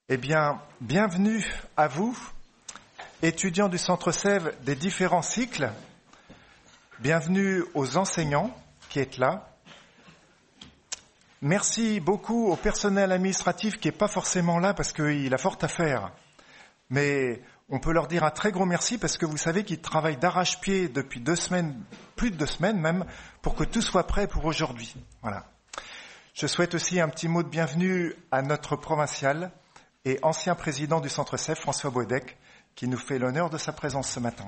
Eh bien, bienvenue à vous, étudiants du Centre Sèvres des différents cycles. Bienvenue aux enseignants qui êtes là. Merci beaucoup au personnel administratif qui n'est pas forcément là parce qu'il a fort à faire. Mais on peut leur dire un très gros merci parce que vous savez qu'ils travaillent d'arrache-pied depuis 2 semaines, plus de 2 semaines même, pour que tout soit prêt pour aujourd'hui. Voilà. Je souhaite aussi un petit mot de bienvenue à notre provincial et ancien président du Centre Sèvres, François Boedec, qui nous fait l'honneur de sa présence ce matin.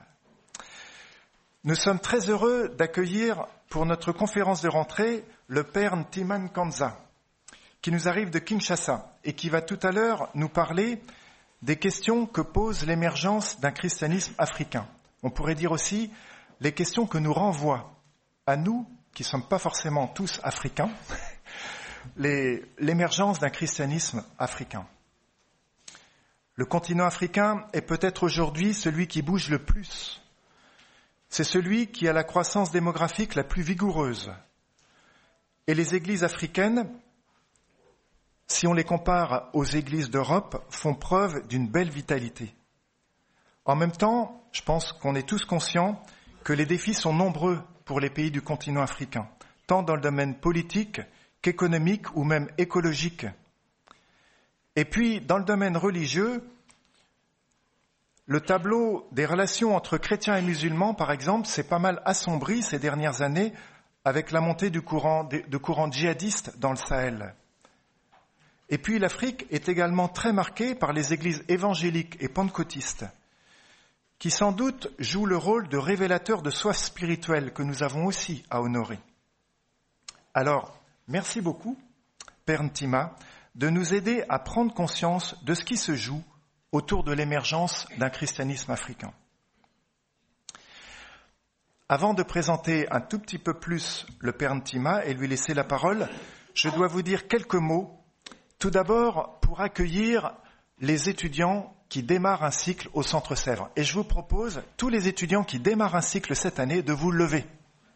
Nous sommes très heureux d'accueillir pour notre conférence de rentrée le père Ntiman Kanza, qui nous arrive de Kinshasa et qui va tout à l'heure nous parler des questions que pose l'émergence d'un christianisme africain. On pourrait dire aussi les questions que nous renvoient à nous, qui ne sommes pas forcément tous africains, l'émergence d'un christianisme africain. Le continent africain est peut-être aujourd'hui celui qui bouge le plus. C'est celui qui a la croissance démographique la plus vigoureuse. Et les églises africaines, si on les compare aux églises d'Europe, font preuve d'une belle vitalité. En même temps, je pense qu'on est tous conscients que les défis sont nombreux pour les pays du continent africain, tant dans le domaine politique qu'économique ou même écologique. Et puis, dans le domaine religieux, le tableau des relations entre chrétiens et musulmans, par exemple, s'est pas mal assombri ces dernières années avec la montée de courants djihadistes dans le Sahel. Et puis, l'Afrique est également très marquée par les églises évangéliques et pentecôtistes, qui sans doute jouent le rôle de révélateurs de soif spirituelle que nous avons aussi à honorer. Alors, merci beaucoup, Père Ntima, de nous aider à prendre conscience de ce qui se joue autour de l'émergence d'un christianisme africain. Avant de présenter un tout petit peu plus le Père Ntima et lui laisser la parole, je dois vous dire quelques mots, tout d'abord pour accueillir les étudiants qui démarrent un cycle au Centre Sèvres. Et je vous propose, tous les étudiants qui démarrent un cycle cette année, de vous lever.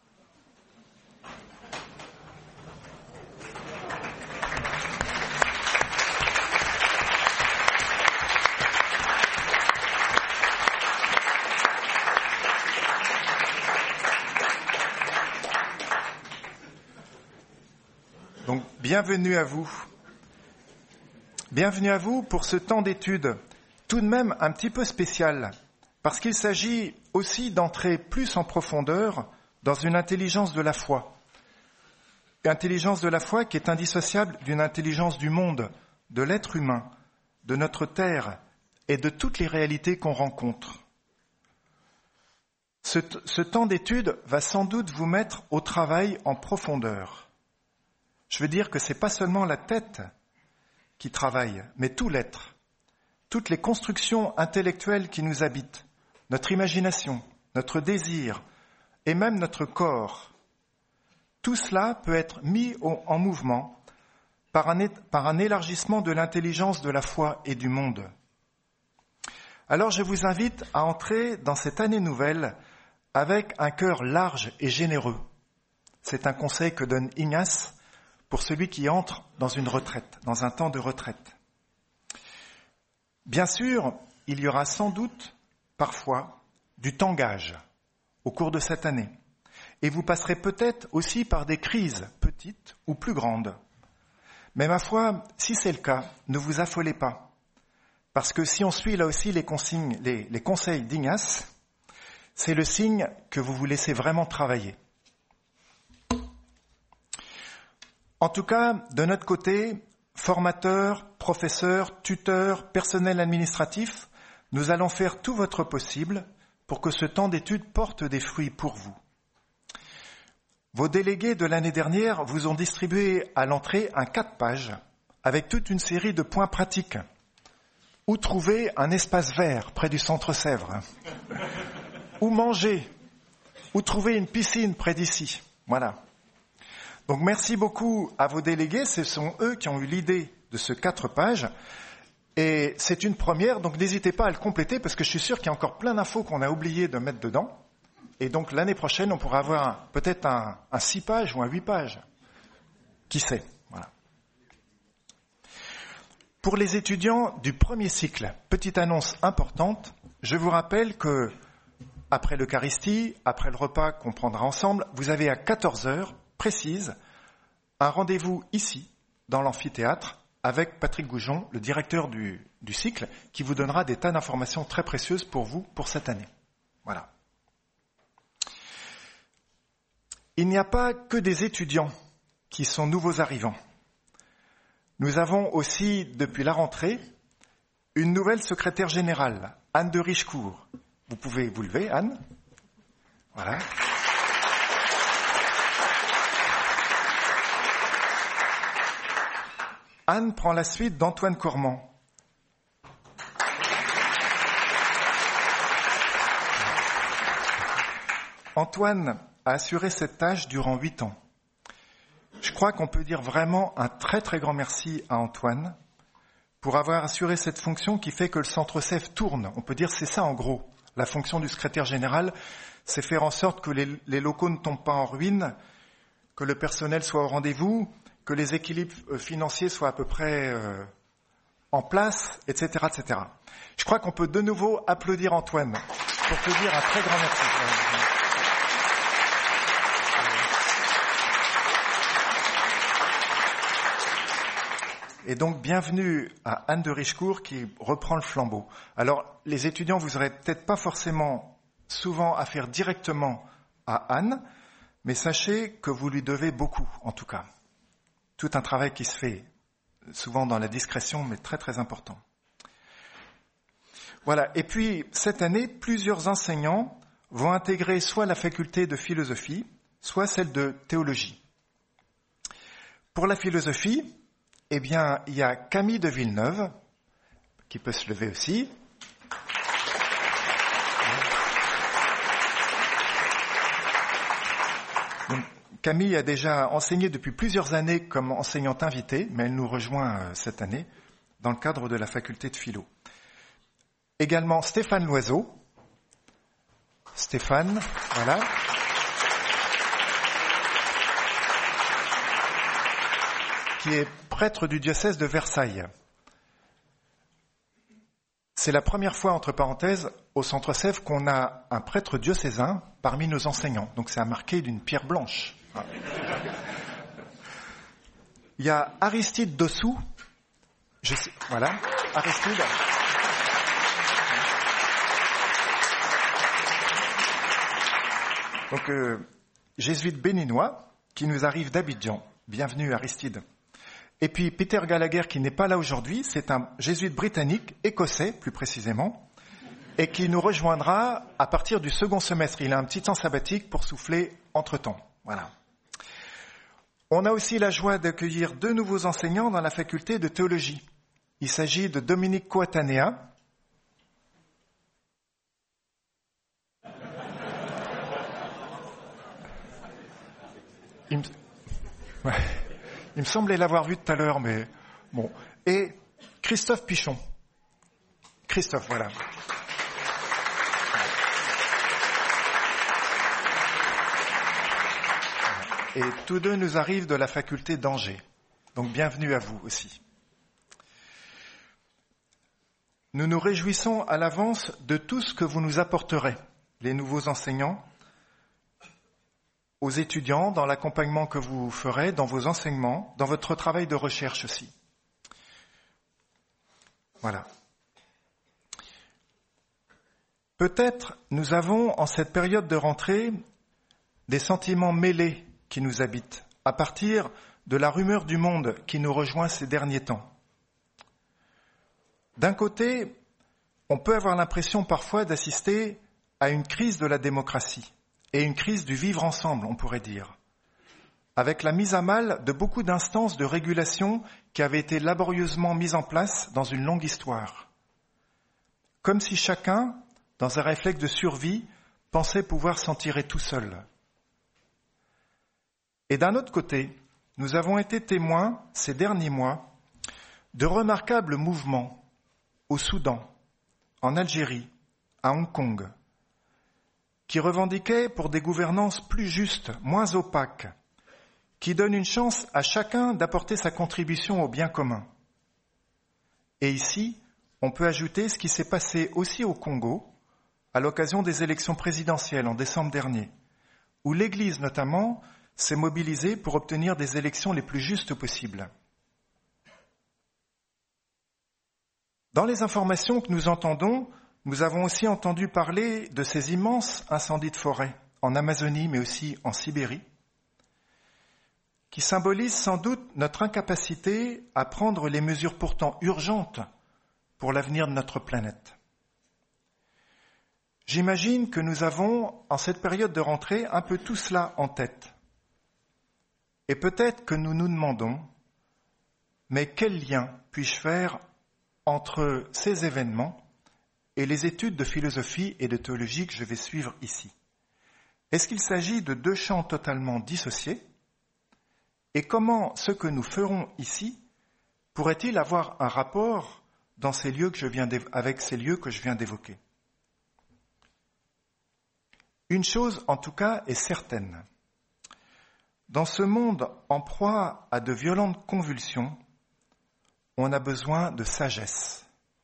Donc, bienvenue à vous. Bienvenue à vous pour ce temps d'études, tout de même un petit peu spécial, parce qu'il s'agit aussi d'entrer plus en profondeur dans une intelligence de la foi. Une intelligence de la foi qui est indissociable d'une intelligence du monde, de l'être humain, de notre terre et de toutes les réalités qu'on rencontre. Ce temps d'études va sans doute vous mettre au travail en profondeur. Je veux dire que ce n'est pas seulement la tête qui travaille, mais tout l'être, toutes les constructions intellectuelles qui nous habitent, notre imagination, notre désir et même notre corps. Tout cela peut être mis en mouvement par un élargissement de l'intelligence de la foi et du monde. Alors je vous invite à entrer dans cette année nouvelle avec un cœur large et généreux. C'est un conseil que donne Ignace pour celui qui entre dans une retraite, dans un temps de retraite. Bien sûr, il y aura sans doute, parfois, du tangage au cours de cette année. Et vous passerez peut-être aussi par des crises, petites ou plus grandes. Mais ma foi, si c'est le cas, ne vous affolez pas. Parce que si on suit là aussi les conseils d'Ignace, c'est le signe que vous vous laissez vraiment travailler. En tout cas, de notre côté, formateurs, professeurs, tuteurs, personnel administratif, nous allons faire tout votre possible pour que ce temps d'études porte des fruits pour vous. Vos délégués de l'année dernière vous ont distribué à l'entrée un 4 pages avec toute une série de points pratiques. Où trouver un espace vert près du Centre Sèvres? Où manger? Où trouver une piscine près d'ici? Voilà. Donc merci beaucoup à vos délégués, ce sont eux qui ont eu l'idée de ce 4 pages et c'est une première, donc n'hésitez pas à le compléter parce que je suis sûr qu'il y a encore plein d'infos qu'on a oublié de mettre dedans et donc l'année prochaine on pourra avoir peut-être un 6 pages ou un 8 pages, qui sait. Voilà. Pour les étudiants du premier cycle, petite annonce importante, je vous rappelle que après l'Eucharistie, après le repas qu'on prendra ensemble, vous avez à 14h précise un rendez-vous ici, dans l'amphithéâtre, avec Patrick Goujon, le directeur du cycle, qui vous donnera des tas d'informations très précieuses pour vous, pour cette année. Voilà. Il n'y a pas que des étudiants qui sont nouveaux arrivants. Nous avons aussi, depuis la rentrée, une nouvelle secrétaire générale, Anne de Richecourt. Vous pouvez vous lever, Anne. Voilà. Anne prend la suite d'Antoine Cormand. Antoine a assuré cette tâche durant 8 ans. Je crois qu'on peut dire vraiment un très très grand merci à Antoine pour avoir assuré cette fonction qui fait que le Centre CEF tourne. On peut dire c'est ça en gros. La fonction du secrétaire général, c'est faire en sorte que les locaux ne tombent pas en ruine, que le personnel soit au rendez-vous, que les équilibres financiers soient à peu près en place, etc., etc. Je crois qu'on peut de nouveau applaudir Antoine pour te dire un très grand merci. Et donc, bienvenue à Anne de Richecourt qui reprend le flambeau. Alors, les étudiants, vous n'aurez peut-être pas forcément souvent affaire directement à Anne, mais sachez que vous lui devez beaucoup, en tout cas. Tout un travail qui se fait souvent dans la discrétion, mais très très important. Voilà. Et puis, cette année, plusieurs enseignants vont intégrer soit la faculté de philosophie, soit celle de théologie. Pour la philosophie, eh bien, il y a Camille de Villeneuve, qui peut se lever aussi. Donc, Camille a déjà enseigné depuis plusieurs années comme enseignante invitée, mais elle nous rejoint cette année dans le cadre de la faculté de philo. Également Stéphane Loiseau. Stéphane, voilà. Qui est prêtre du diocèse de Versailles. C'est la première fois, entre parenthèses, au Centre CEF qu'on a un prêtre diocésain parmi nos enseignants. Donc c'est à marquer d'une pierre blanche. Il y a Aristide Dossou. Voilà, Aristide. Donc, jésuite béninois qui nous arrive d'Abidjan. Bienvenue Aristide. Et puis Peter Gallagher, qui n'est pas là aujourd'hui, c'est un jésuite britannique, écossais plus précisément, et qui nous rejoindra à partir du second semestre. Il a un petit temps sabbatique pour souffler entre-temps. Voilà. On a aussi la joie d'accueillir 2 nouveaux enseignants dans la faculté de théologie. Il s'agit de Dominique Coatanea. Il me semblait l'avoir vu tout à l'heure, mais bon. Et Christophe Pichon. Christophe, voilà. Et tous 2 nous arrivent de la faculté d'Angers. Donc bienvenue à vous aussi. Nous nous réjouissons à l'avance de tout ce que vous nous apporterez, les nouveaux enseignants, aux étudiants, dans l'accompagnement que vous ferez, dans vos enseignements, dans votre travail de recherche aussi. Voilà. Peut-être nous avons, en cette période de rentrée, des sentiments mêlés qui nous habitent, à partir de la rumeur du monde qui nous rejoint ces derniers temps. D'un côté, on peut avoir l'impression parfois d'assister à une crise de la démocratie et une crise du vivre ensemble, on pourrait dire, avec la mise à mal de beaucoup d'instances de régulation qui avaient été laborieusement mises en place dans une longue histoire. Comme si chacun, dans un réflexe de survie, pensait pouvoir s'en tirer tout seul. Et d'un autre côté, nous avons été témoins, ces derniers mois, de remarquables mouvements au Soudan, en Algérie, à Hong Kong, qui revendiquaient pour des gouvernances plus justes, moins opaques, qui donnent une chance à chacun d'apporter sa contribution au bien commun. Et ici, on peut ajouter ce qui s'est passé aussi au Congo, à l'occasion des élections présidentielles en décembre dernier, où l'Église notamment s'est mobilisée pour obtenir des élections les plus justes possibles. Dans les informations que nous entendons, nous avons aussi entendu parler de ces immenses incendies de forêt en Amazonie, mais aussi en Sibérie, qui symbolisent sans doute notre incapacité à prendre les mesures pourtant urgentes pour l'avenir de notre planète. J'imagine que nous avons, en cette période de rentrée, un peu tout cela en tête. Et peut-être que nous nous demandons, mais quel lien puis-je faire entre ces événements et les études de philosophie et de théologie que je vais suivre ici? Est-ce qu'il s'agit de deux champs totalement dissociés? Et comment ce que nous ferons ici pourrait-il avoir un rapport dans ces lieux avec ces lieux que je viens d'évoquer? Une chose, en tout cas, est certaine. Dans ce monde en proie à de violentes convulsions, on a besoin de sagesse.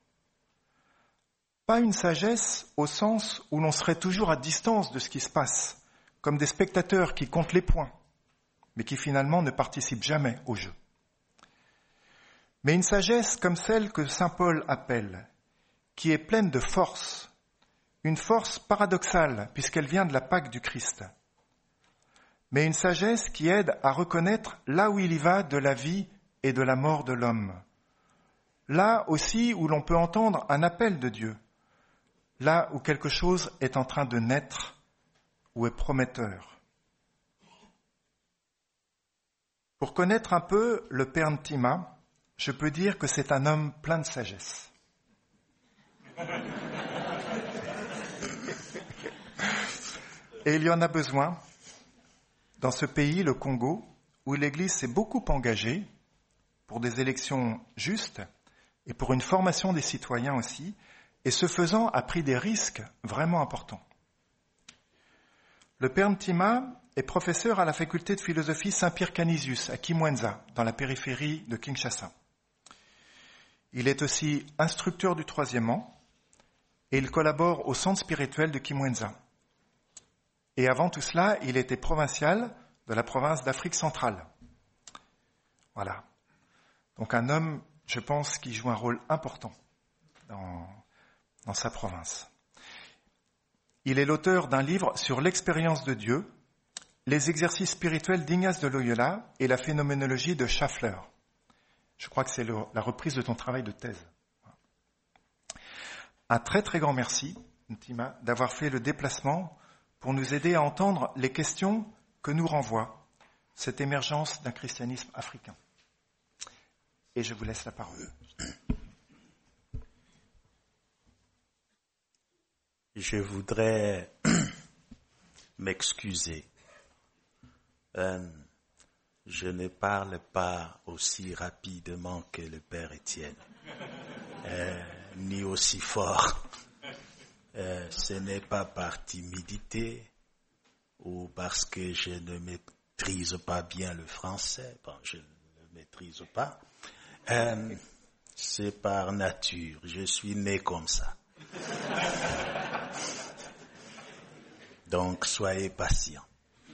Pas une sagesse au sens où l'on serait toujours à distance de ce qui se passe, comme des spectateurs qui comptent les points, mais qui finalement ne participent jamais au jeu. Mais une sagesse comme celle que saint Paul appelle, qui est pleine de force, une force paradoxale puisqu'elle vient de la Pâque du Christ, mais une sagesse qui aide à reconnaître là où il y va de la vie et de la mort de l'homme, là aussi où l'on peut entendre un appel de Dieu, là où quelque chose est en train de naître ou est prometteur. Pour connaître un peu le Père Ntima, je peux dire que c'est un homme plein de sagesse. Et il y en a besoin dans ce pays, le Congo, où l'Église s'est beaucoup engagée pour des élections justes et pour une formation des citoyens aussi, et ce faisant a pris des risques vraiment importants. Le Père Ntima est professeur à la faculté de philosophie Saint-Pierre Canisius à Kimwenza, dans la périphérie de Kinshasa. Il est aussi instructeur du 3e an et il collabore au centre spirituel de Kimwenza. Et avant tout cela, il était provincial de la province d'Afrique centrale. Voilà. Donc un homme, je pense, qui joue un rôle important dans sa province. Il est l'auteur d'un livre sur l'expérience de Dieu, les exercices spirituels d'Ignace de Loyola et la phénoménologie de Schaffler. Je crois que c'est la reprise de ton travail de thèse. Un très très grand merci, Ntima, d'avoir fait le déplacement pour nous aider à entendre les questions que nous renvoie cette émergence d'un christianisme africain. Et je vous laisse la parole. Je voudrais m'excuser. Je ne parle pas aussi rapidement que le Père Étienne, ni aussi fort. Ce n'est pas par timidité ou parce que je ne maîtrise pas bien le français. Bon, je ne le maîtrise pas. C'est par nature. Je suis né comme ça. Donc, soyez patients.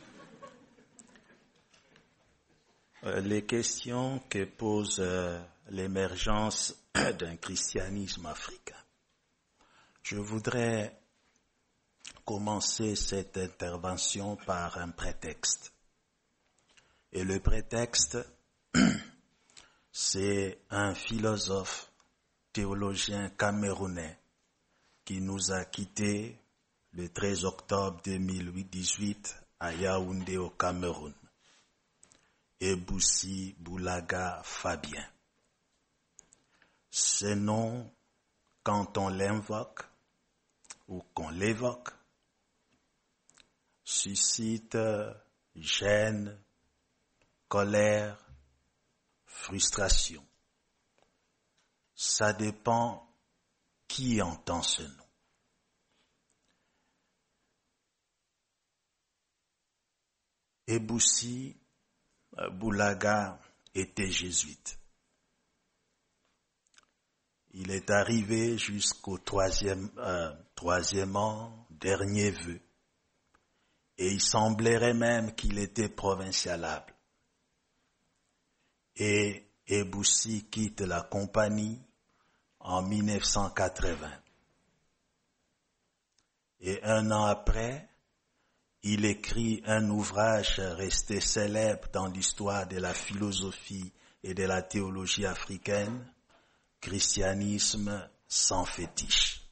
Les questions que pose l'émergence d'un christianisme africain. Je voudrais commencer cette intervention par un prétexte. Et le prétexte, c'est un philosophe, théologien camerounais qui nous a quittés le 13 octobre 2018 à Yaoundé au Cameroun. Eboussi Boulaga Fabien. Ce nom, quand on l'invoque ou qu'on l'évoque, suscite gêne, colère, frustration. Ça dépend qui entend ce nom. Eboussi Boulaga était jésuite. il est arrivé jusqu'au troisième an, dernier vœu. Et il semblerait même qu'il était provincialable. Et Eboussi quitte la compagnie en 1980. Et un an après, il écrit un ouvrage resté célèbre dans l'histoire de la philosophie et de la théologie africaine, Christianisme sans fétiche.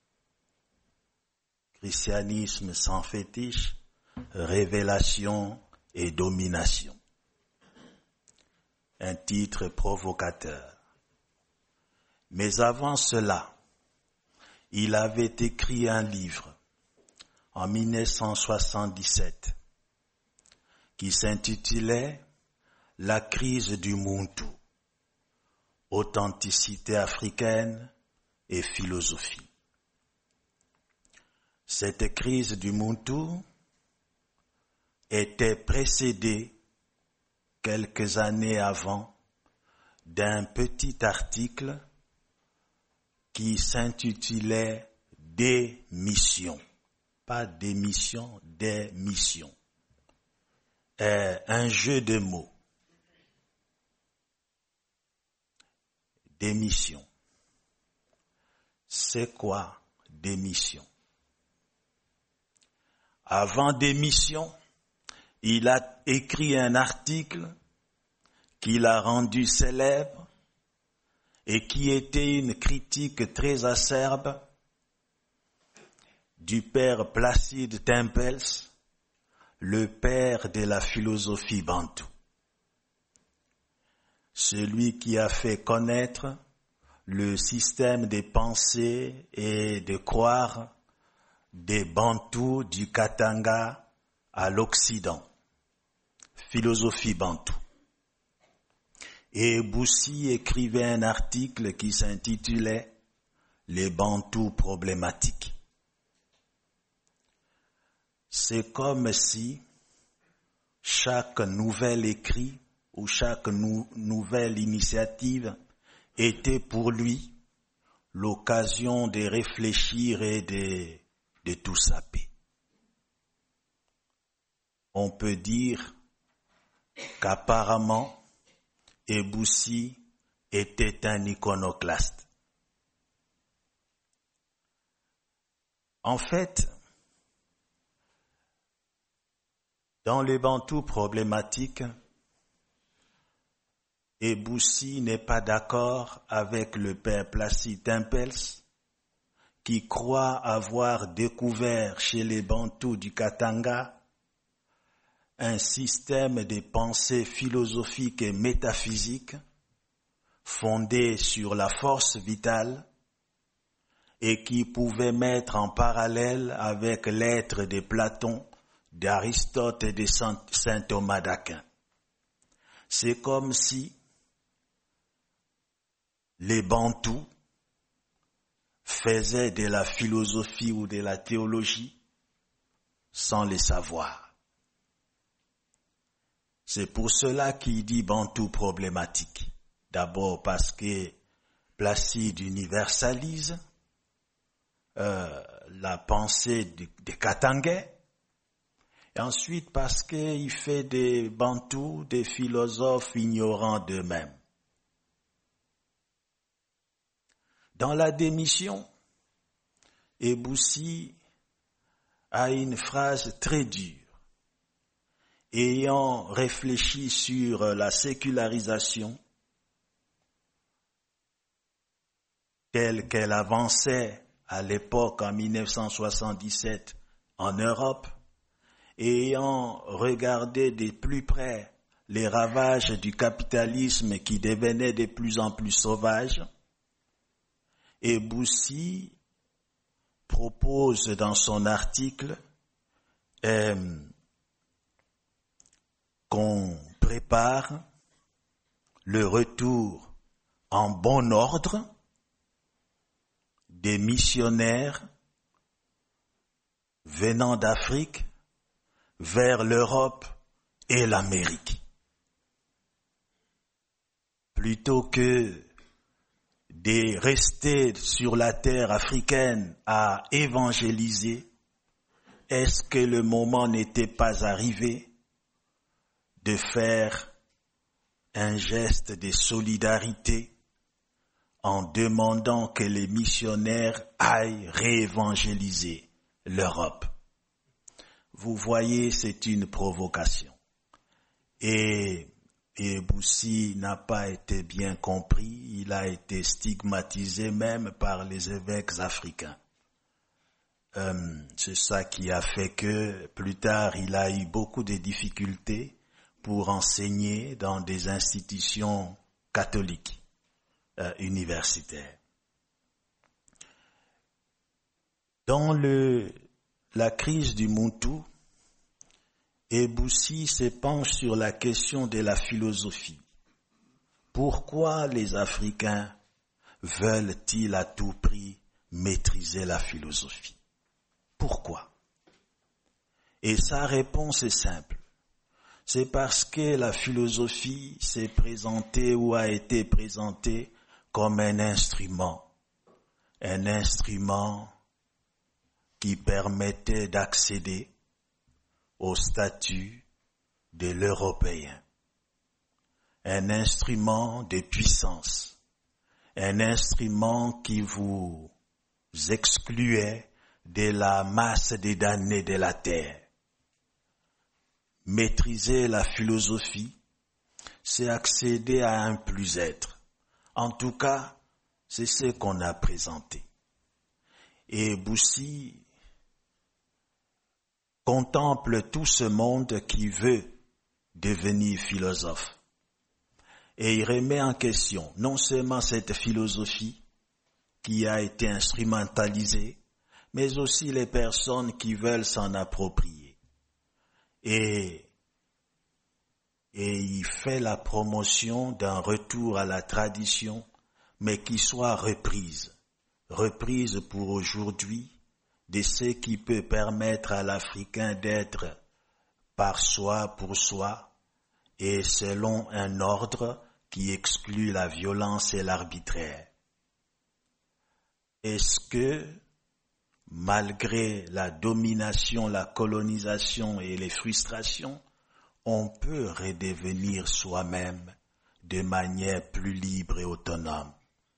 Christianisme sans fétiche, révélation et domination. Un titre provocateur. Mais avant cela, il avait écrit un livre en 1977 qui s'intitulait « La crise du Muntu, authenticité africaine et philosophie ». Cette crise du Muntu était précédée quelques années avant d'un petit article qui s'intitulait « Des missions ». Pas des missions, des missions. Un jeu de mots. Des missions. C'est quoi des missions? Avant des missions, il a écrit un article qu'il a rendu célèbre et qui était une critique très acerbe du père Placide Tempels, le père de la philosophie bantoue. Celui qui a fait connaître le système des pensées et de croire des Bantous du Katanga à l'Occident. Philosophie bantoue. Et Eboussi écrivait un article qui s'intitulait « Les Bantous problématiques ». C'est comme si chaque nouvel écrit ou chaque nouvelle initiative était pour lui l'occasion de réfléchir et de tout saper. On peut dire qu'apparemment, Eboussi était un iconoclaste. En fait, dans les Bantous problématiques, Eboussi n'est pas d'accord avec le père Placide Tempels, qui croit avoir découvert chez les Bantous du Katanga un système de pensée philosophique et métaphysique fondé sur la force vitale et qui pouvait mettre en parallèle avec l'être de Platon, d'Aristote et de saint Thomas d'Aquin. C'est comme si les Bantous faisaient de la philosophie ou de la théologie sans le savoir. C'est pour cela qu'il dit Bantou problématique. D'abord parce que Placide universalise la pensée des Katangais, et ensuite parce qu'il fait des Bantous des philosophes ignorants d'eux-mêmes. Dans la démission, Eboussi a une phrase très dure. Ayant réfléchi sur la sécularisation telle qu'elle avançait à l'époque en 1977 en Europe, et ayant regardé de plus près les ravages du capitalisme qui devenaient de plus en plus sauvages, Eboussi propose dans son article qu'on prépare le retour en bon ordre des missionnaires venant d'Afrique vers l'Europe et l'Amérique. Plutôt que de rester sur la terre africaine à évangéliser? Est-ce que le moment n'était pas arrivé de faire un geste de solidarité en demandant que les missionnaires aillent réévangéliser l'Europe? Vous voyez, c'est une provocation. Et Boussi n'a pas été bien compris, il a été stigmatisé même par les évêques africains. C'est ça qui a fait que plus tard il a eu beaucoup de difficultés pour enseigner dans des institutions catholiques universitaires. Dans la crise du Mobutu, Boussi se penche sur la question de la philosophie. Pourquoi les Africains veulent-ils à tout prix maîtriser la philosophie? Pourquoi? Et sa réponse est simple. C'est parce que la philosophie s'est présentée ou a été présentée comme un instrument qui permettait d'accéder au statut de l'Européen, un instrument de puissance, un instrument qui vous excluait de la masse des damnés de la terre. Maîtriser la philosophie, c'est accéder à un plus-être. En tout cas, c'est ce qu'on a présenté. Et Boussi contemple tout ce monde qui veut devenir philosophe. Et il remet en question non seulement cette philosophie qui a été instrumentalisée, mais aussi les personnes qui veulent s'en approprier. Et il fait la promotion d'un retour à la tradition, mais qui soit reprise pour aujourd'hui, de ce qui peut permettre à l'Africain d'être par soi, pour soi, et selon un ordre qui exclut la violence et l'arbitraire. Est-ce que, malgré la domination, la colonisation et les frustrations, on peut redevenir soi-même de manière plus libre et autonome?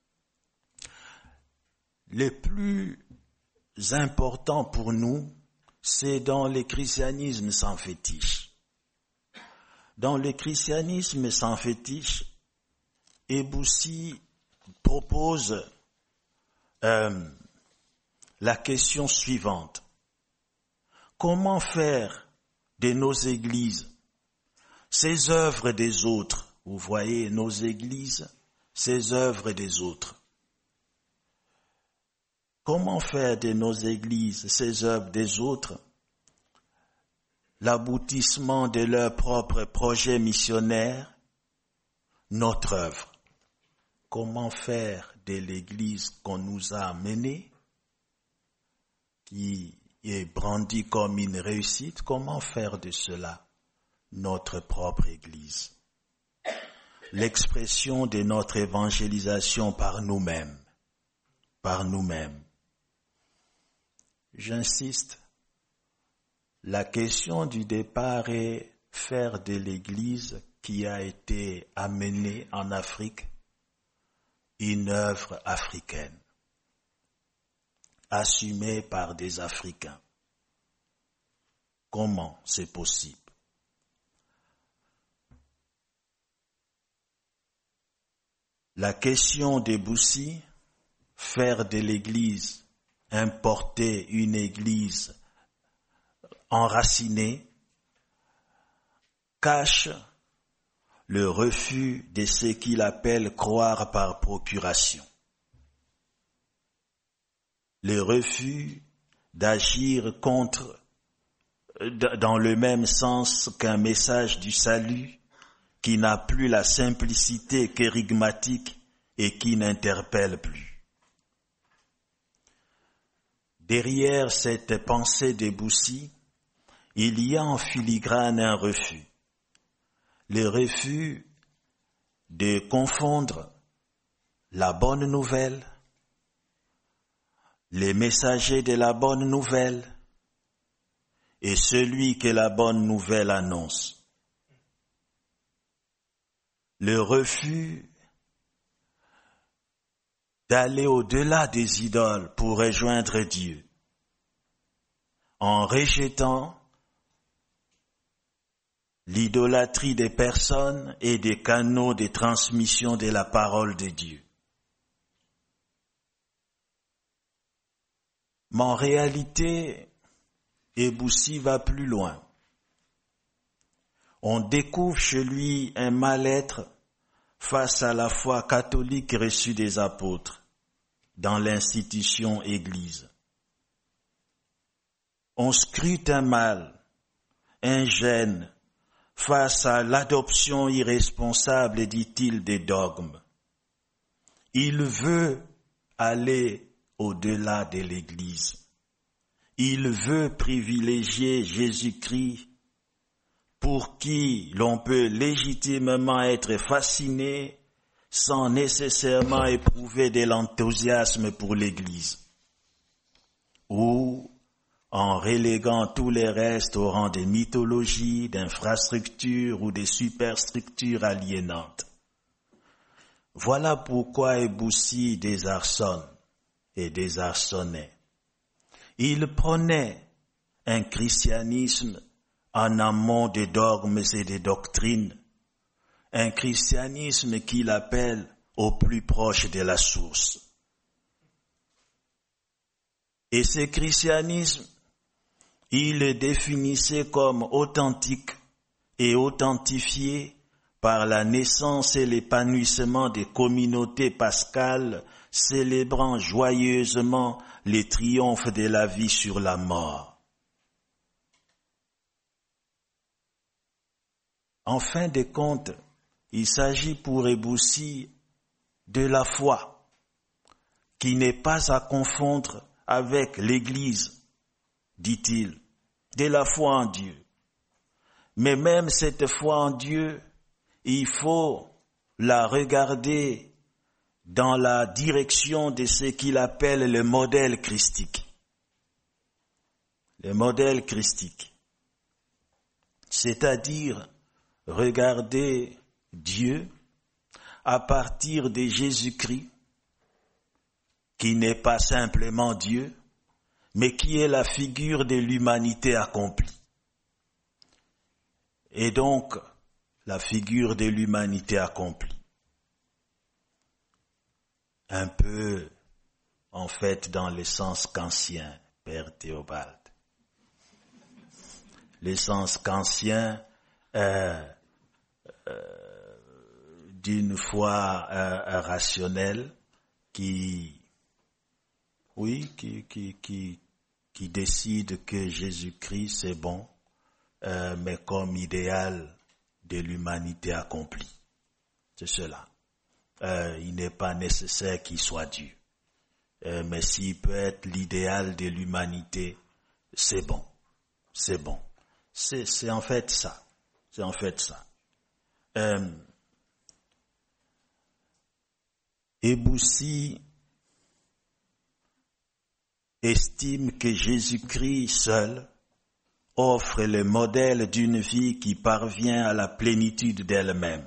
Le plus important pour nous, c'est dans le christianisme sans fétiche. Dans le christianisme sans fétiche, Boussi propose la question suivante. Comment faire de nos églises ces œuvres des autres? Vous voyez, nos églises, ces œuvres des autres. Comment faire de nos églises, ces œuvres des autres, l'aboutissement de leur propre projet missionnaire, notre œuvre? Comment faire de l'église qu'on nous a menée, qui est brandie comme une réussite, comment faire de cela notre propre église? L'expression de notre évangélisation par nous-mêmes. J'insiste, la question du départ est faire de l'Église qui a été amenée en Afrique une œuvre africaine, assumée par des Africains. Comment c'est possible? La question de Boussi, faire de l'Église, importer une Église enracinée, cache le refus de ce qu'il appelle croire par procuration. Le refus d'agir dans le même sens qu'un message du salut qui n'a plus la simplicité kérigmatique et qui n'interpelle plus. Derrière cette pensée de Boussi, il y a en filigrane un refus. Le refus de confondre la bonne nouvelle, les messagers de la bonne nouvelle et celui que la bonne nouvelle annonce. Le refus d'aller au-delà des idoles pour rejoindre Dieu, en rejetant l'idolâtrie des personnes et des canaux de transmission de la parole de Dieu. Mais en réalité, Eboussi va plus loin. On découvre chez lui un mal-être face à la foi catholique reçue des apôtres dans l'institution Église. On scrute un mal, un gêne, face à l'adoption irresponsable, dit-il, des dogmes. Il veut aller au-delà de l'Église. Il veut privilégier Jésus-Christ pour qui l'on peut légitimement être fasciné sans nécessairement éprouver de l'enthousiasme pour l'Église. Ou en reléguant tous les restes au rang de mythologies, d'infrastructures ou de superstructures aliénantes. Voilà pourquoi Eboussi désarçonne et désarçonnait. Il prônait un christianisme en amont des dogmes et des doctrines, un christianisme qu'il appelle au plus proche de la source. Et ce christianisme, il le définissait comme authentique et authentifié par la naissance et l'épanouissement des communautés pascales célébrant joyeusement les triomphes de la vie sur la mort. En fin de compte, il s'agit pour Eboussi de la foi, qui n'est pas à confondre avec l'Église, dit-il, de la foi en Dieu. Mais même cette foi en Dieu, il faut la regarder dans la direction de ce qu'il appelle le modèle christique. Le modèle christique, c'est-à-dire regarder Dieu à partir de Jésus-Christ, qui n'est pas simplement Dieu, mais qui est la figure de l'humanité accomplie. Et donc, la figure de l'humanité accomplie. Un peu, en fait, dans le sens kantien, Père Théobald. Le sens kantien d'une foi rationnelle qui décide que Jésus-Christ c'est bon, mais comme idéal de l'humanité accomplie. C'est cela. Il n'est pas nécessaire qu'il soit Dieu. Mais s'il peut être l'idéal de l'humanité, c'est bon. C'est bon. C'est en fait ça. C'est en fait ça. Eboussi estime que Jésus-Christ seul offre le modèle d'une vie qui parvient à la plénitude d'elle-même.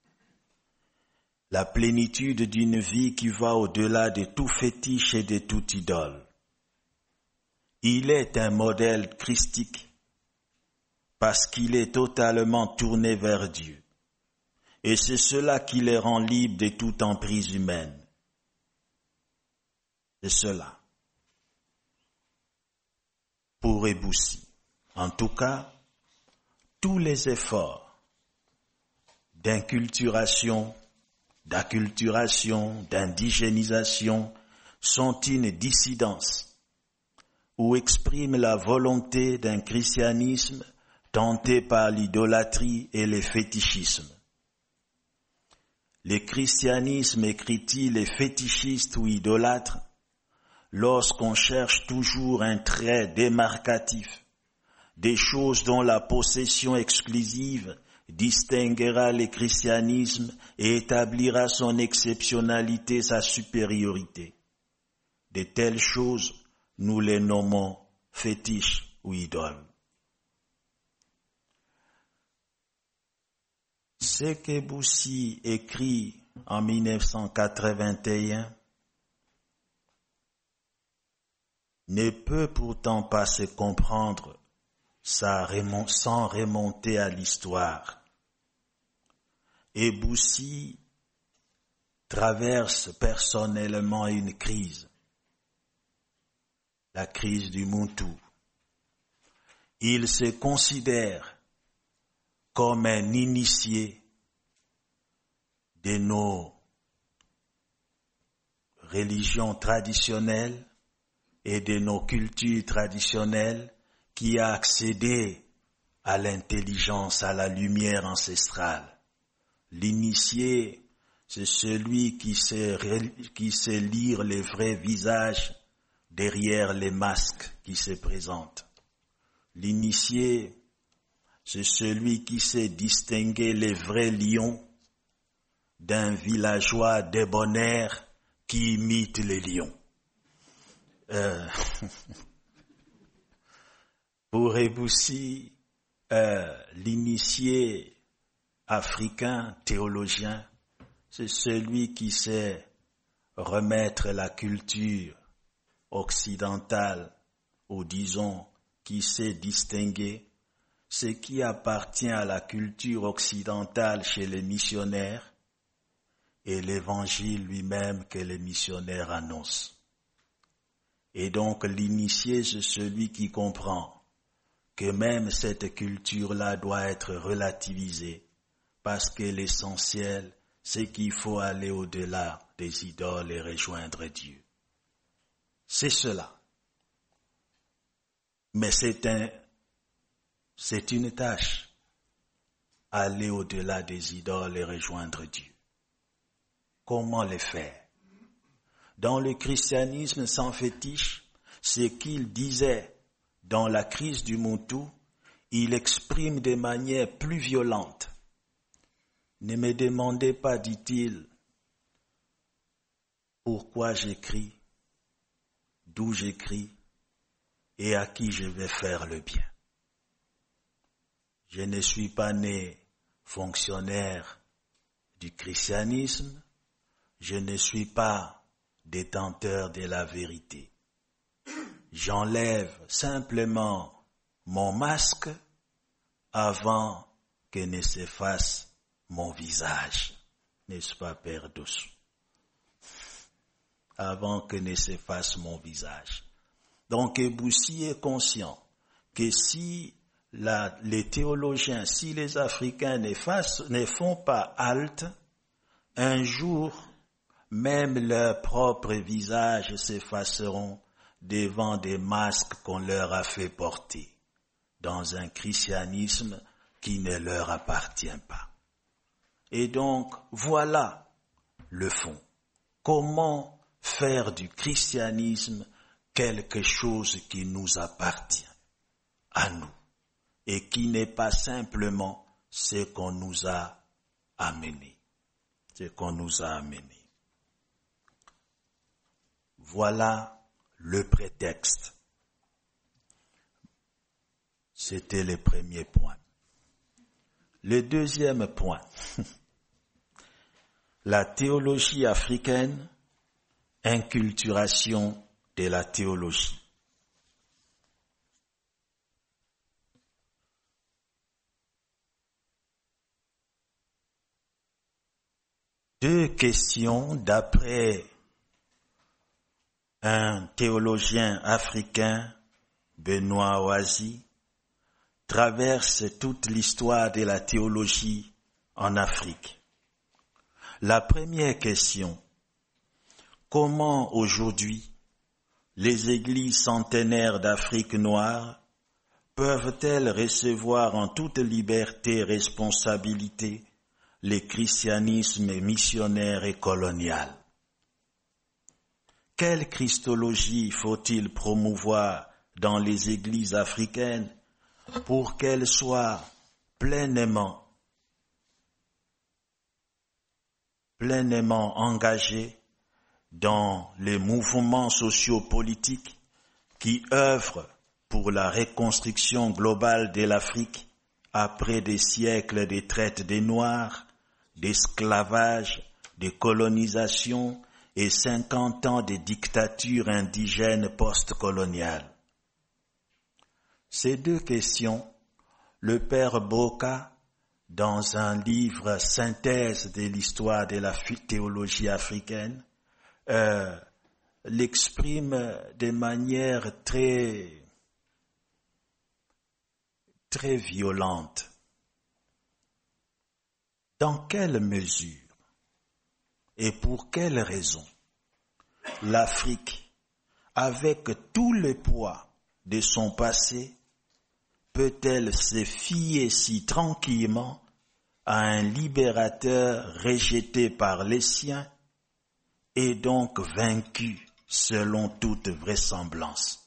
La plénitude d'une vie qui va au-delà de tout fétiche et de toute idole. Il est un modèle christique parce qu'il est totalement tourné vers Dieu. Et c'est cela qui les rend libres de toute emprise humaine. C'est cela. Pour Eboussi. En tout cas, tous les efforts d'inculturation, d'acculturation, d'indigénisation sont une dissidence ou expriment la volonté d'un christianisme tenté par l'idolâtrie et le fétichisme. Le christianisme, écrit-il, est fétichiste ou idolâtre lorsqu'on cherche toujours un trait démarcatif, des choses dont la possession exclusive distinguera le christianisme et établira son exceptionnalité, sa supériorité. De telles choses, nous les nommons fétiches ou idoles. Ce que Boussy écrit en 1981 ne peut pourtant pas se comprendre sans remonter à l'histoire. Et Boussy traverse personnellement une crise, la crise du Muntu. Il se considère comme un initié de nos religions traditionnelles et de nos cultures traditionnelles qui a accédé à l'intelligence, à la lumière ancestrale. L'initié, c'est celui qui sait lire les vrais visages derrière les masques qui se présentent. L'initié, c'est celui qui sait distinguer les vrais lions d'un villageois débonnaire qui imite les lions. Pour Boussy, l'initié africain, théologien, c'est celui qui sait remettre la culture occidentale, ou disons, qui sait distinguer ce qui appartient à la culture occidentale chez les missionnaires et l'évangile lui-même que les missionnaires annoncent. Et donc l'initié, c'est celui qui comprend que même cette culture-là doit être relativisée parce que l'essentiel, c'est qu'il faut aller au-delà des idoles et rejoindre Dieu. C'est cela. Mais c'est une tâche, aller au-delà des idoles et rejoindre Dieu. Comment le faire? Dans le christianisme sans fétiche, ce qu'il disait dans la crise du Muntu, il exprime de manière plus violente. Ne me demandez pas, dit-il, pourquoi j'écris, d'où j'écris et à qui je vais faire le bien. Je ne suis pas né fonctionnaire du christianisme, je ne suis pas détenteur de la vérité. J'enlève simplement mon masque avant que ne s'efface mon visage. N'est-ce pas, Père Dossou? Avant que ne s'efface mon visage. Donc, Boussy est conscient que si les théologiens, si les Africains ne font pas halte, un jour, même leurs propres visages s'effaceront devant des masques qu'on leur a fait porter dans un christianisme qui ne leur appartient pas. Et donc, voilà le fond. Comment faire du christianisme quelque chose qui nous appartient à nous et qui n'est pas simplement ce qu'on nous a amené. Ce qu'on nous a amené. Voilà le prétexte. C'était le premier point. Le deuxième point. La théologie africaine, inculturation de la théologie. Deux questions d'après un théologien africain, Benoît Oazi, traversent toute l'histoire de la théologie en Afrique. La première question, comment aujourd'hui les églises centenaires d'Afrique noire peuvent-elles recevoir en toute liberté et responsabilité le christianisme missionnaire et colonial? Quelle christologie faut-il promouvoir dans les églises africaines pour qu'elles soient pleinement pleinement engagé dans les mouvements sociopolitiques qui œuvrent pour la reconstruction globale de l'Afrique après des siècles de traite des Noirs, d'esclavage, de colonisation et 50 ans de dictature indigène post-coloniale. Ces deux questions, le père Boka, dans un livre synthèse de l'histoire de la théologie africaine, l'exprime de manière très violente. Dans quelle mesure et pour quelle raison l'Afrique, avec tout le poids de son passé, peut-elle se fier si tranquillement à un libérateur rejeté par les siens et donc vaincu selon toute vraisemblance?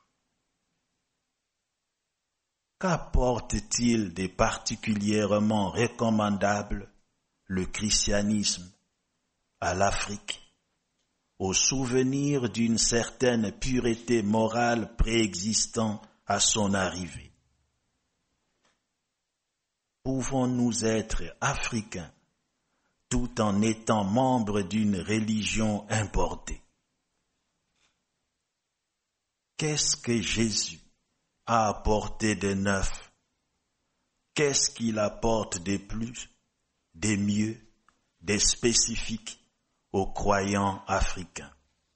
Qu'apporte-t-il de particulièrement recommandable le christianisme à l'Afrique, au souvenir d'une certaine pureté morale préexistant à son arrivée? Pouvons-nous être africains tout en étant membres d'une religion importée? Qu'est-ce que Jésus a apporté de neuf? Qu'est-ce qu'il apporte de plus, de mieux, de spécifique aux croyants africains?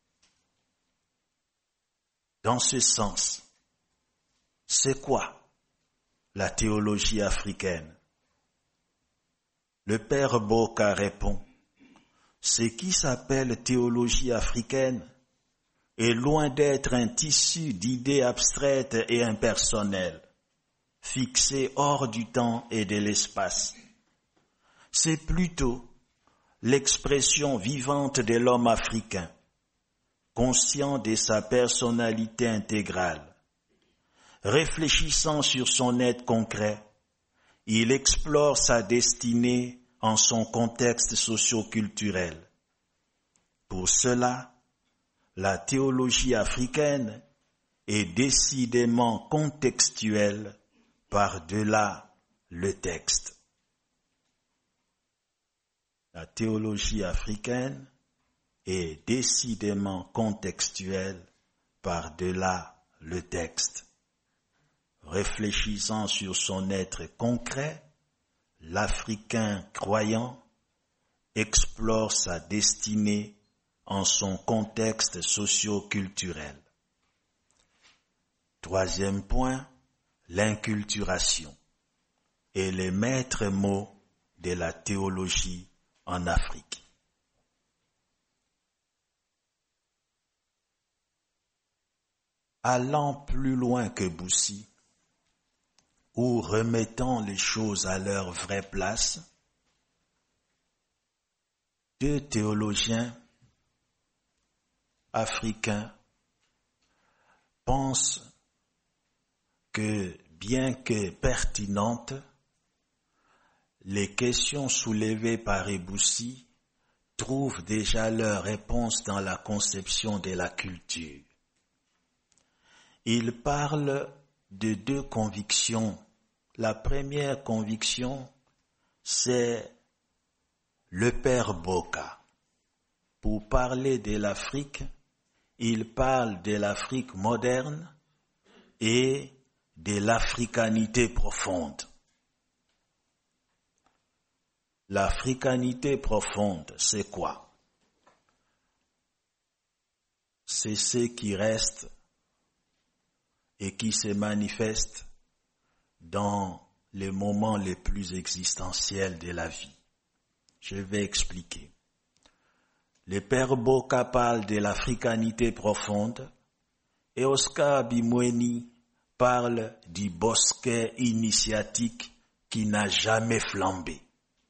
Dans ce sens, c'est quoi la théologie africaine? Le père Boka répond, ce qui s'appelle théologie africaine est loin d'être un tissu d'idées abstraites et impersonnelles, fixées hors du temps et de l'espace. C'est plutôt l'expression vivante de l'homme africain, conscient de sa personnalité intégrale. Réfléchissant sur son être concret, il explore sa destinée en son contexte socio-culturel. Pour cela, la théologie africaine est décidément contextuelle par-delà le texte. La théologie africaine est décidément contextuelle par-delà le texte. Réfléchissant sur son être concret, l'Africain croyant explore sa destinée en son contexte socio-culturel. Troisième point, l'inculturation est le maître mot de la théologie en Afrique. Allant plus loin que Boussi, ou remettant les choses à leur vraie place, deux théologiens africains pensent que, bien que pertinentes, les questions soulevées par Boussi trouvent déjà leur réponse dans la conception de la culture. Il parle de deux convictions. La première conviction, c'est le père Boka. Pour parler de l'Afrique, il parle de l'Afrique moderne et de l'africanité profonde. L'africanité profonde, c'est quoi? C'est ce qui reste et qui se manifeste dans les moments les plus existentiels de la vie. Je vais expliquer. Le père Boka parle de l'africanité profonde et Oscar Bimweni parle du bosquet initiatique qui n'a jamais flambé.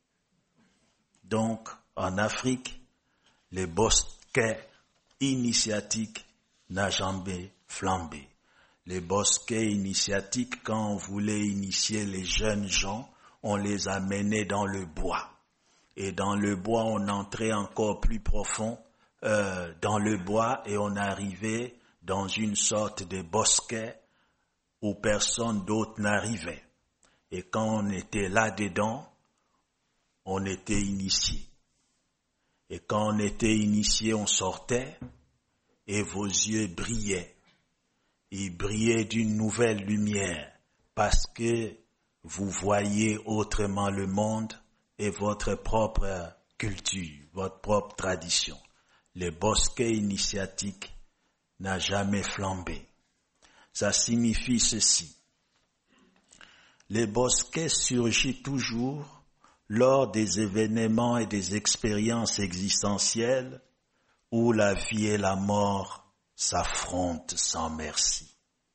Donc, en Afrique, le bosquet initiatique n'a jamais flambé. Les bosquets initiatiques, quand on voulait initier les jeunes gens, on les amenait dans le bois. Et dans le bois, on entrait encore plus profond dans le bois et on arrivait dans une sorte de bosquet où personne d'autre n'arrivait. Et quand on était là-dedans, on était initié. Et quand on était initié, on sortait et vos yeux brillaient. Ils brillaient d'une nouvelle lumière parce que vous voyez autrement le monde et votre propre culture, votre propre tradition. Le bosquet initiatique n'a jamais flambé. Ça signifie ceci. Le bosquet surgit toujours lors des événements et des expériences existentielles où la vie et la mort s'affrontent sans merci.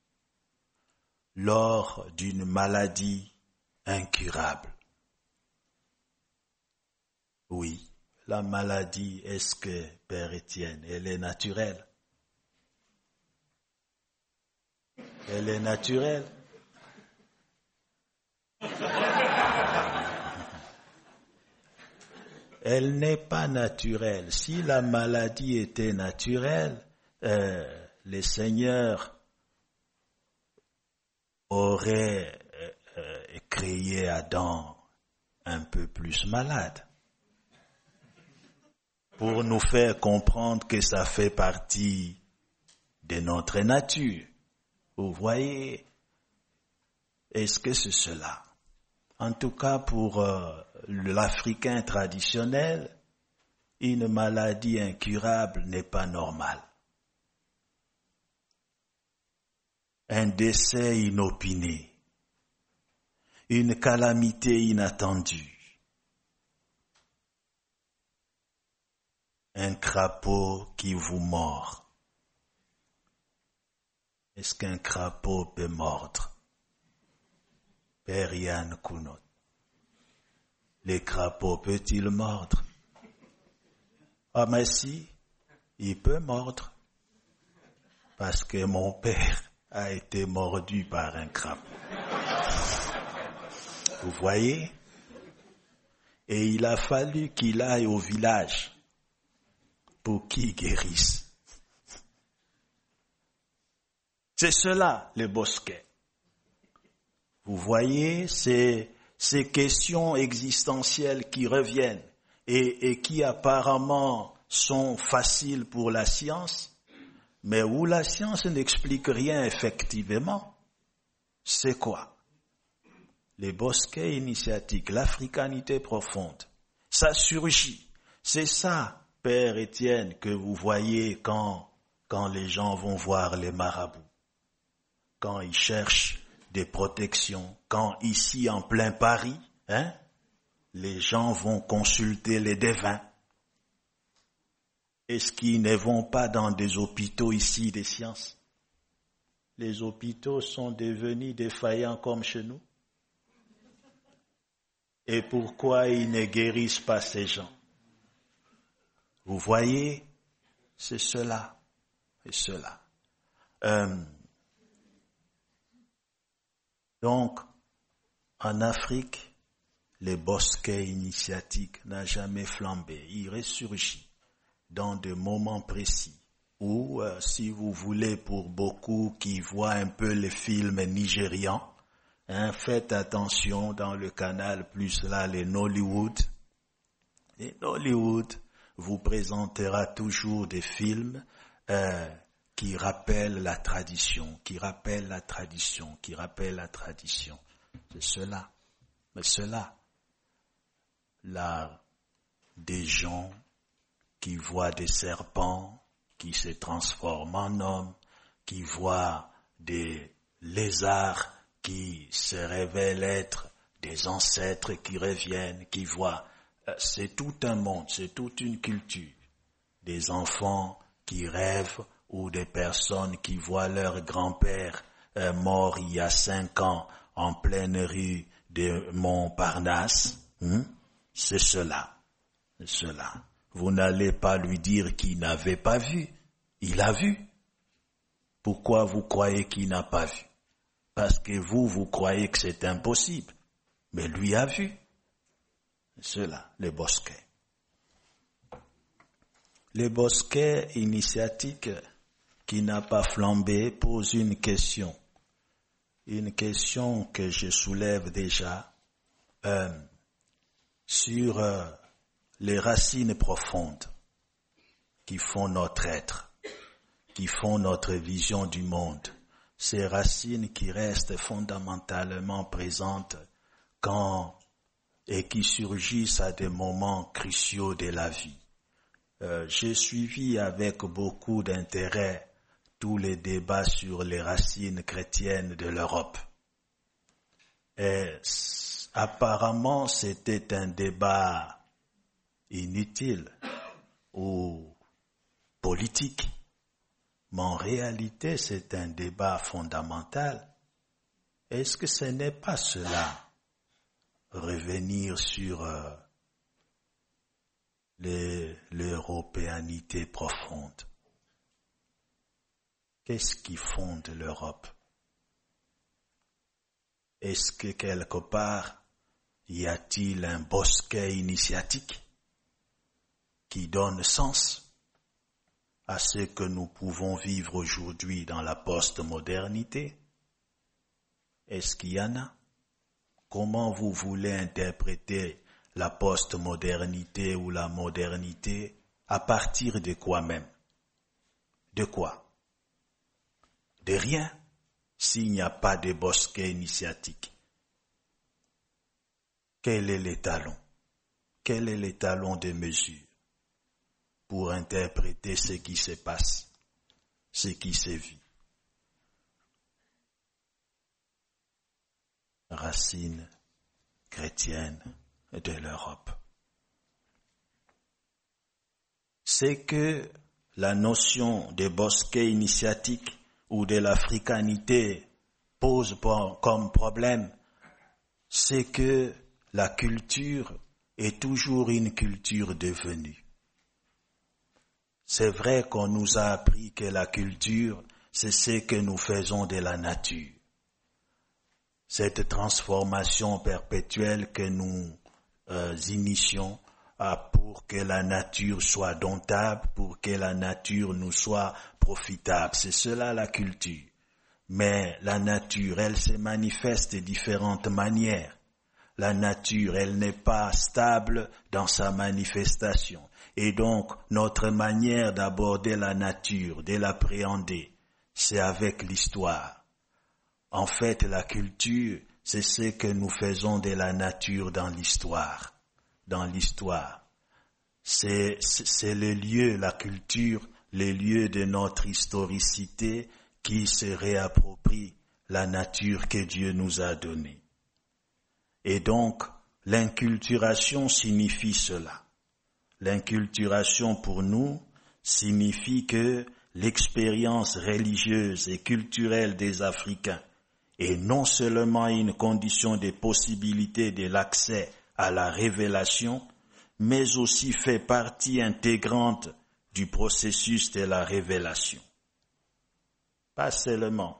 Lors d'une maladie incurable. Oui, la maladie, est-ce que, Père Étienne, elle est naturelle? Elle est naturelle? Elle n'est pas naturelle. Si la maladie était naturelle, le Seigneur aurait créé Adam un peu plus malade pour nous faire comprendre que ça fait partie de notre nature. Vous voyez, est-ce que c'est cela? En tout cas, pour l'Africain traditionnel, une maladie incurable n'est pas normale. Un décès inopiné, une calamité inattendue, un crapaud qui vous mord. Est-ce qu'un crapaud peut mordre? Père Yann Kounot. Les crapauds peut-il mordre? Ah mais si, il peut mordre. Parce que mon père a été mordu par un crapaud. Vous voyez? Et il a fallu qu'il aille au village pour qu'il guérisse. C'est cela, le bosquet. Vous voyez, c'est ces questions existentielles qui reviennent et qui apparemment sont faciles pour la science, mais où la science n'explique rien effectivement. C'est quoi? Les bosquets initiatiques, l'africanité profonde, ça surgit. C'est ça, Père Étienne, que vous voyez quand les gens vont voir les marabouts, quand ils cherchent des protections, quand ici en plein Paris, les gens vont consulter les devins. Est-ce qu'ils ne vont pas dans des hôpitaux ici des sciences? Les hôpitaux sont devenus défaillants comme chez nous. Et pourquoi ils ne guérissent pas ces gens? Vous voyez, c'est cela, et cela. Donc, en Afrique, le bosquet initiatique n'a jamais flambé. Il ressurgit dans des moments précis où, si vous voulez, pour beaucoup qui voient un peu les films nigérians, faites attention dans le canal plus là, les Nollywood. Les Nollywood vous présentera toujours des films qui rappellent la tradition, qui rappellent la tradition, qui rappellent la tradition. C'est cela. Mais cela, là, des gens qui voient des serpents qui se transforment en hommes, qui voient des lézards qui se révèlent être des ancêtres qui reviennent, qui voient, c'est tout un monde, c'est toute une culture. Des enfants qui rêvent ou des personnes qui voient leur grand-père mort il y a 5 ans en pleine rue de Montparnasse. C'est cela, c'est cela. Vous n'allez pas lui dire qu'il n'avait pas vu. Il a vu. Pourquoi vous croyez qu'il n'a pas vu? Parce que vous croyez que c'est impossible. Mais lui a vu. Cela, les bosquets. Les bosquets initiatiques qui n'a pas flambé pose une question que je soulève déjà sur les racines profondes qui font notre être, qui font notre vision du monde, ces racines qui restent fondamentalement présentes et qui surgissent à des moments cruciaux de la vie. J'ai suivi avec beaucoup d'intérêt tous les débats sur les racines chrétiennes de l'Europe. Et apparemment, c'était un débat inutile ou politique, mais en réalité, c'est un débat fondamental. Est-ce que ce n'est pas cela, revenir sur l'européanité profonde? Qu'est-ce qui fonde l'Europe? Est-ce que quelque part, y a-t-il un bosquet initiatique qui donne sens à ce que nous pouvons vivre aujourd'hui dans la postmodernité? Est-ce qu'il y en a? Comment vous voulez interpréter la postmodernité ou la modernité à partir de quoi même? De quoi? De rien, s'il n'y a pas de bosquet initiatique. Quel est l'étalon? Quel est l'étalon de mesure pour interpréter ce qui se passe, ce qui se vit? Racines chrétiennes de l'Europe. C'est que la notion de bosquet initiatique ou de l'africanité pose comme problème, c'est que la culture est toujours une culture devenue. C'est vrai qu'on nous a appris que la culture, c'est ce que nous faisons de la nature. Cette transformation perpétuelle que nous initions pour que la nature soit domptable, pour que la nature nous soit profitable. C'est cela la culture. Mais la nature, elle se manifeste de différentes manières. La nature, elle n'est pas stable dans sa manifestation. Et donc, notre manière d'aborder la nature, de l'appréhender, c'est avec l'histoire. En fait, la culture, c'est ce que nous faisons de la nature dans l'histoire. Dans l'histoire. C'est le lieu, la culture, le lieu de notre historicité qui se réapproprie la nature que Dieu nous a donnée. Et donc, l'inculturation signifie cela. L'inculturation pour nous signifie que l'expérience religieuse et culturelle des Africains est non seulement une condition de possibilité de l'accès à la révélation, mais aussi fait partie intégrante du processus de la révélation. Pas seulement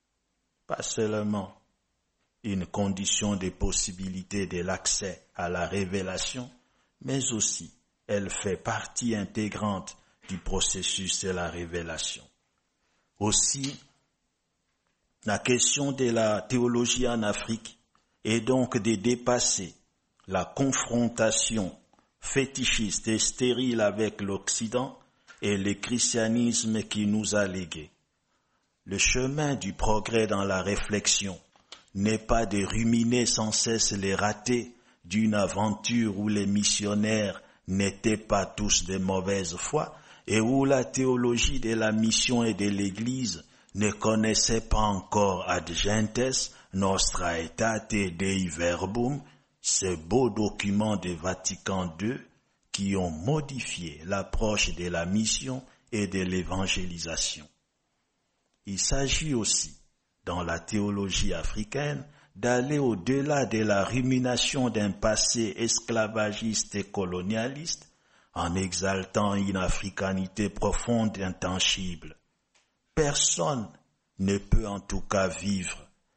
une condition de possibilité de l'accès à la révélation, mais aussi elle fait partie intégrante du processus de la révélation. Aussi, la question de la théologie en Afrique est donc de dépasser la confrontation fétichiste et stérile avec l'Occident et le christianisme qui nous a légué. Le chemin du progrès dans la réflexion n'est pas de ruminer sans cesse les ratés d'une aventure où les missionnaires n'étaient pas tous de mauvaise foi et où la théologie de la mission et de l'Église ne connaissait pas encore ad gentes nostra aetate Dei verbum, ces beaux documents de Vatican II qui ont modifié l'approche de la mission et de l'évangélisation. Il s'agit aussi, dans la théologie africaine, d'aller au-delà de la rumination d'un passé esclavagiste et colonialiste en exaltant une africanité profonde et intangible. Personne ne peut en tout cas vivre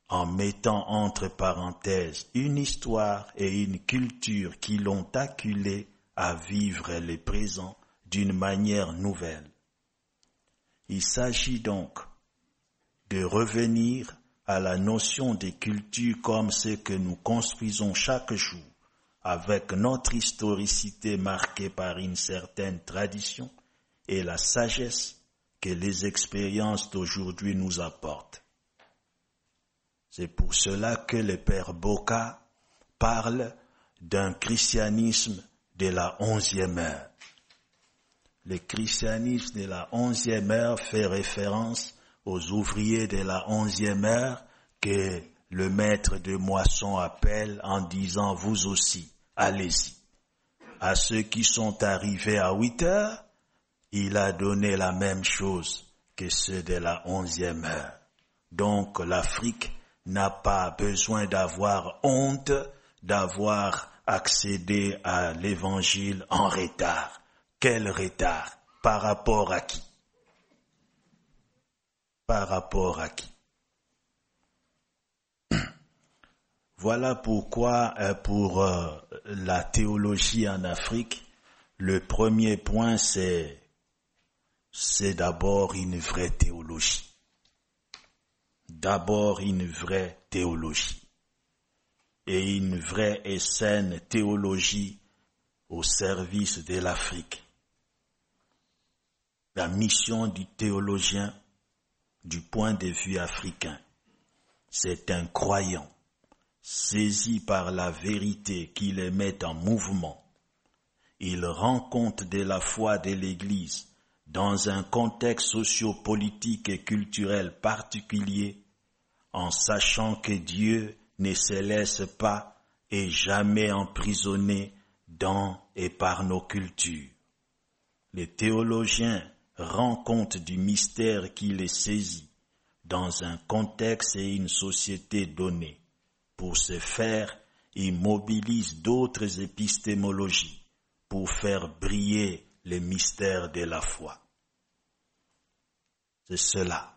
en mettant entre parenthèses une histoire et une culture qui l'ont acculé à vivre le présent d'une manière nouvelle. Il s'agit donc de revenir à la notion de culture comme ce que nous construisons chaque jour, avec notre historicité marquée par une certaine tradition et la sagesse que les expériences d'aujourd'hui nous apportent. C'est pour cela que le père Boka parle d'un christianisme de la 11e heure. Le christianisme de la 11e heure fait référence aux ouvriers de la 11e heure que le maître de moisson appelle en disant « vous aussi, allez-y ». À ceux qui sont arrivés à 8 heures, il a donné la même chose que ceux de la 11e heure. Donc l'Afrique n'a pas besoin d'avoir honte d'avoir accédé à l'évangile en retard. Quel retard? Par rapport à qui? Par rapport à qui? Voilà pourquoi pour la théologie en Afrique, le premier point c'est d'abord une vraie théologie. D'abord une vraie théologie. Et une vraie et saine théologie au service de l'Afrique. La mission du théologien, du point de vue africain, c'est un croyant, saisi par la vérité qui les met en mouvement. Il rend compte de la foi de l'Église dans un contexte socio-politique et culturel particulier, en sachant que Dieu ne se laisse pas et jamais emprisonner dans et par nos cultures. Le théologien rend compte du mystère qui les saisit dans un contexte et une société donnée. Pour ce faire, il mobilise d'autres épistémologies pour faire briller les mystères de la foi. C'est cela.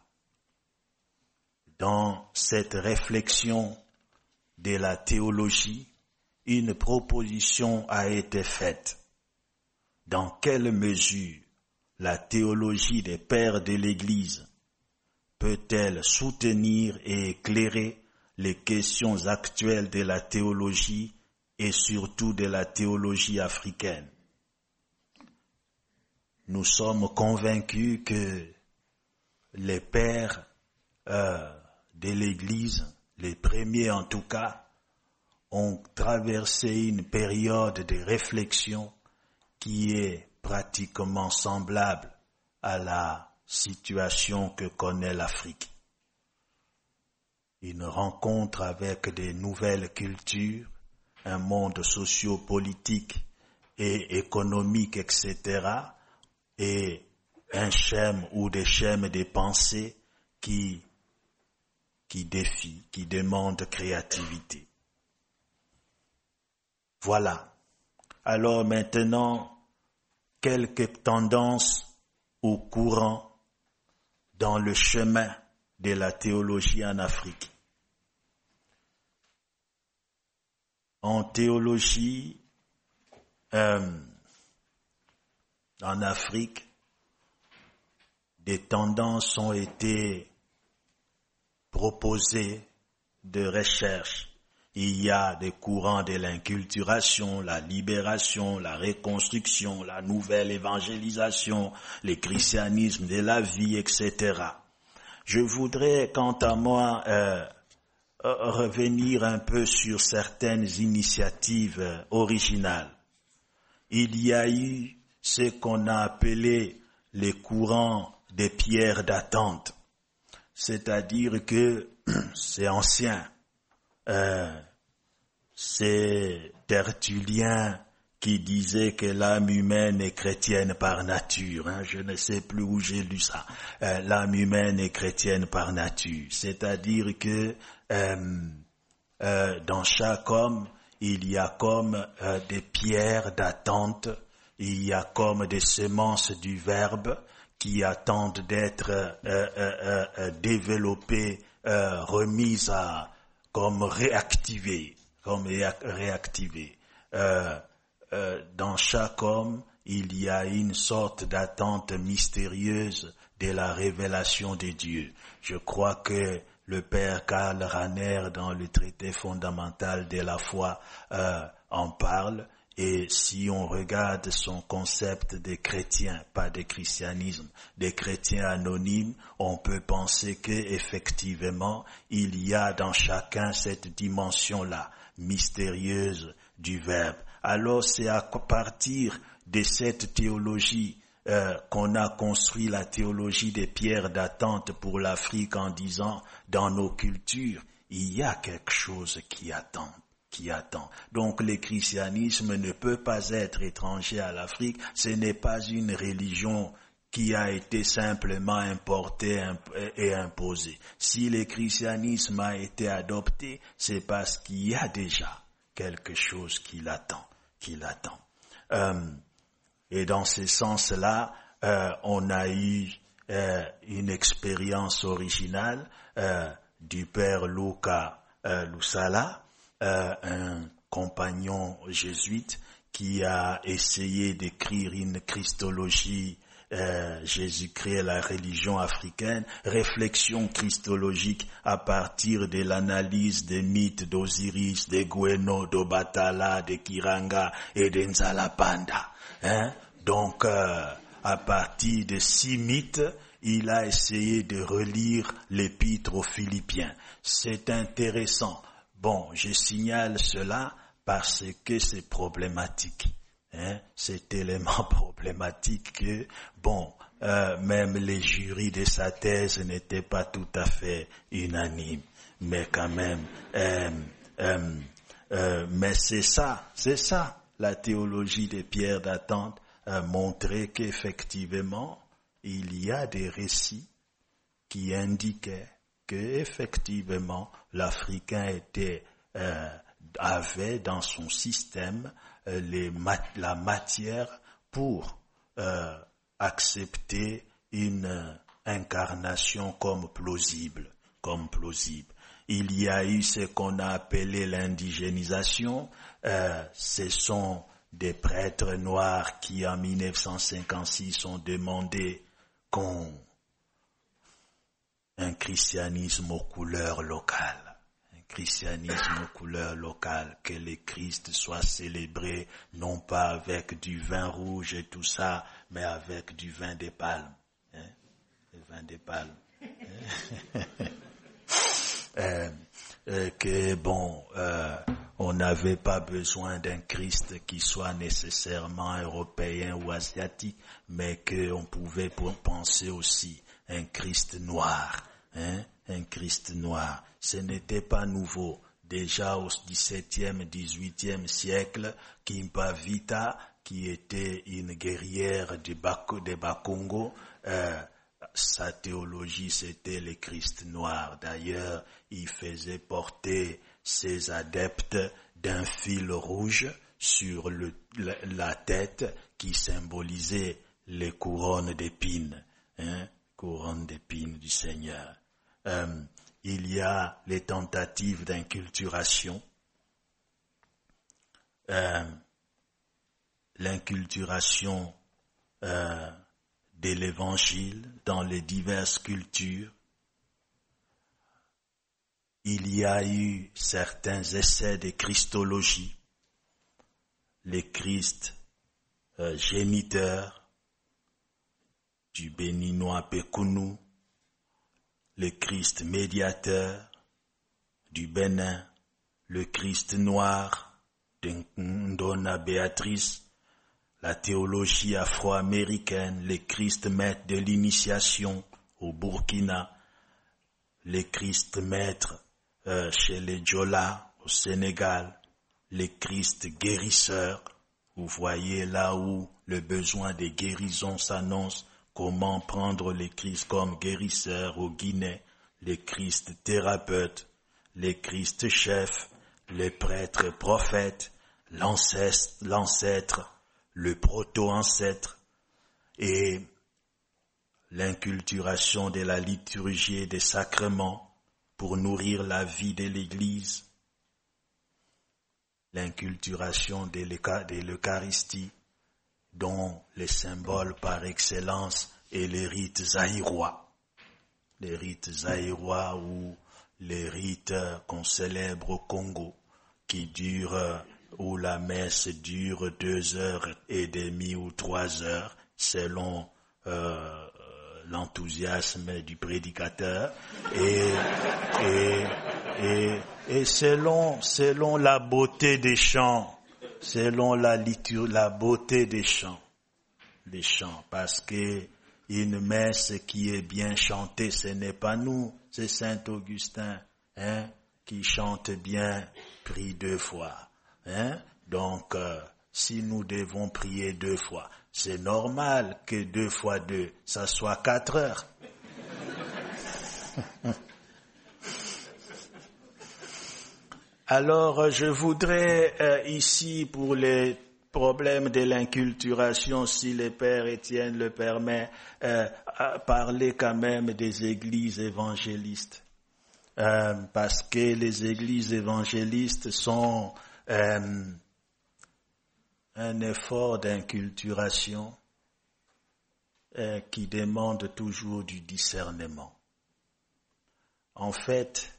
Dans cette réflexion de la théologie, une proposition a été faite. Dans quelle mesure la théologie des pères de l'Église peut-elle soutenir et éclairer les questions actuelles de la théologie et surtout de la théologie africaine? Nous sommes convaincus que les pères de l'Église, les premiers en tout cas, ont traversé une période de réflexion qui est pratiquement semblable à la situation que connaît l'Afrique. Une rencontre avec des nouvelles cultures, un monde socio-politique et économique, etc., et un schème ou des schèmes de pensée qui défient, qui demandent créativité. Voilà. Alors maintenant, quelques tendances ou courants dans le chemin de la théologie en Afrique. En théologie, en Afrique, des tendances ont été proposées de recherche. Il y a des courants de l'inculturation, la libération, la reconstruction, la nouvelle évangélisation, le christianisme de la vie, etc. Je voudrais, quant à moi, revenir un peu sur certaines initiatives originales. Il y a eu ce qu'on a appelé les courants des pierres d'attente, c'est-à-dire que c'est ancien. C'est Tertullien qui disait que l'âme humaine est chrétienne par nature. Je ne sais plus où j'ai lu ça. L'âme humaine est chrétienne par nature. C'est-à-dire que dans chaque homme, il y a comme des pierres d'attente, il y a comme des semences du Verbe qui attendent d'être développées remise comme réactivée. Dans chaque homme, il y a une sorte d'attente mystérieuse de la révélation de Dieu. Je crois que le père Karl Rahner, dans le traité fondamental de la foi, en parle. Et si on regarde son concept de chrétien, pas de christianisme, des chrétiens anonymes, on peut penser que effectivement il y a dans chacun cette dimension-là, mystérieuse du Verbe. Alors c'est à partir de cette théologie qu'on a construit la théologie des pierres d'attente pour l'Afrique en disant, dans nos cultures, il y a quelque chose qui attend. Donc le christianisme ne peut pas être étranger à l'Afrique, ce n'est pas une religion qui a été simplement importée et imposée. Si le christianisme a été adopté, c'est parce qu'il y a déjà quelque chose qui l'attend. Et dans ce sens-là, on a eu une expérience originale du père Luca Lusala, un compagnon jésuite qui a essayé d'écrire une christologie, Jésus-Christ et la religion africaine, réflexion christologique à partir de l'analyse des mythes d'Osiris, de Gweno, d'Obatala, de Kiranga et de Nzalapanda. Donc, à partir de 6 mythes, il a essayé de relire l'épître aux Philippiens. C'est intéressant. Bon, je signale cela parce que c'est problématique. C'est tellement problématique que, même les jurys de sa thèse n'étaient pas tout à fait unanimes. Mais quand même, mais c'est ça, la théologie des pierres d'attente, montrer qu'effectivement, il y a des récits qui indiquaient que effectivement l'Africain avait dans son système la matière pour accepter une incarnation comme plausible. Il y a eu ce qu'on a appelé l'indigénisation. Ce sont des prêtres noirs qui en 1956 ont demandé un christianisme aux couleurs locales. Que le Christ soit célébré non pas avec du vin rouge et tout ça, mais avec du vin des palmes. Le vin des palmes. On n'avait pas besoin d'un Christ qui soit nécessairement européen ou asiatique, mais qu'on pouvait penser aussi un Christ noir, un Christ noir. Ce n'était pas nouveau. Déjà au XVIIe, XVIIIe siècle, Kimpa Vita, qui était une guerrière de Bakongo, sa théologie c'était le Christ noir. D'ailleurs, il faisait porter ses adeptes d'un fil rouge sur la tête qui symbolisait les couronnes d'épines, couronnes d'épines du Seigneur. Il y a les tentatives d'inculturation, l'inculturation de l'évangile dans les diverses cultures. Il y a eu certains essais de christologie, les Christ géniteur du béninois Pékounou, le Christ médiateur du Bénin, le Christ noir de Ndona Béatrice, la théologie afro-américaine, le Christ maître de l'initiation au Burkina, le Christ maître chez les Djola au Sénégal, le Christ guérisseur. Vous voyez là où le besoin de guérison s'annonce. Comment prendre le Christ comme guérisseur au Guinée, le Christ thérapeute, le Christ chef, le prêtre prophète, l'ancêtre, le proto-ancêtre et l'inculturation de la liturgie et des sacrements, pour nourrir la vie de l'Église, l'inculturation de l'Eucharistie, dont le symbole par excellence est les rites zaïrois. Les rites zaïrois ou les rites qu'on célèbre au Congo, qui durent, où la messe dure 2h30 ou 3 heures, selon l'enthousiasme du prédicateur, et selon la beauté des chants, selon la beauté des chants, parce que une messe qui est bien chantée, ce n'est pas nous, c'est Saint Augustin, qui chante bien, prie 2 fois, Donc, si nous devons prier 2 fois, c'est normal que 2 fois 2, ça soit 4 heures. Alors, je voudrais ici, pour les problèmes de l'inculturation, si le Père Étienne le permet, parler quand même des églises évangélistes. Parce que les églises évangélistes sont un effort d'inculturation qui demande toujours du discernement. En fait,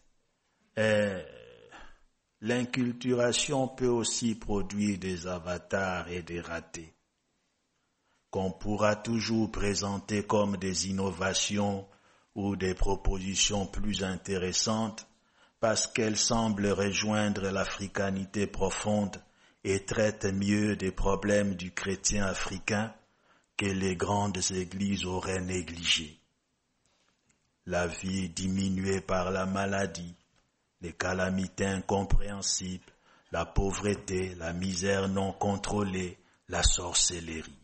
l'inculturation peut aussi produire des avatars et des ratés, qu'on pourra toujours présenter comme des innovations ou des propositions plus intéressantes parce qu'elles semblent rejoindre l'africanité profonde et traitent mieux des problèmes du chrétien africain que les grandes églises auraient négligés. La vie diminuée par la maladie, les calamités incompréhensibles, la pauvreté, la misère non contrôlée, la sorcellerie.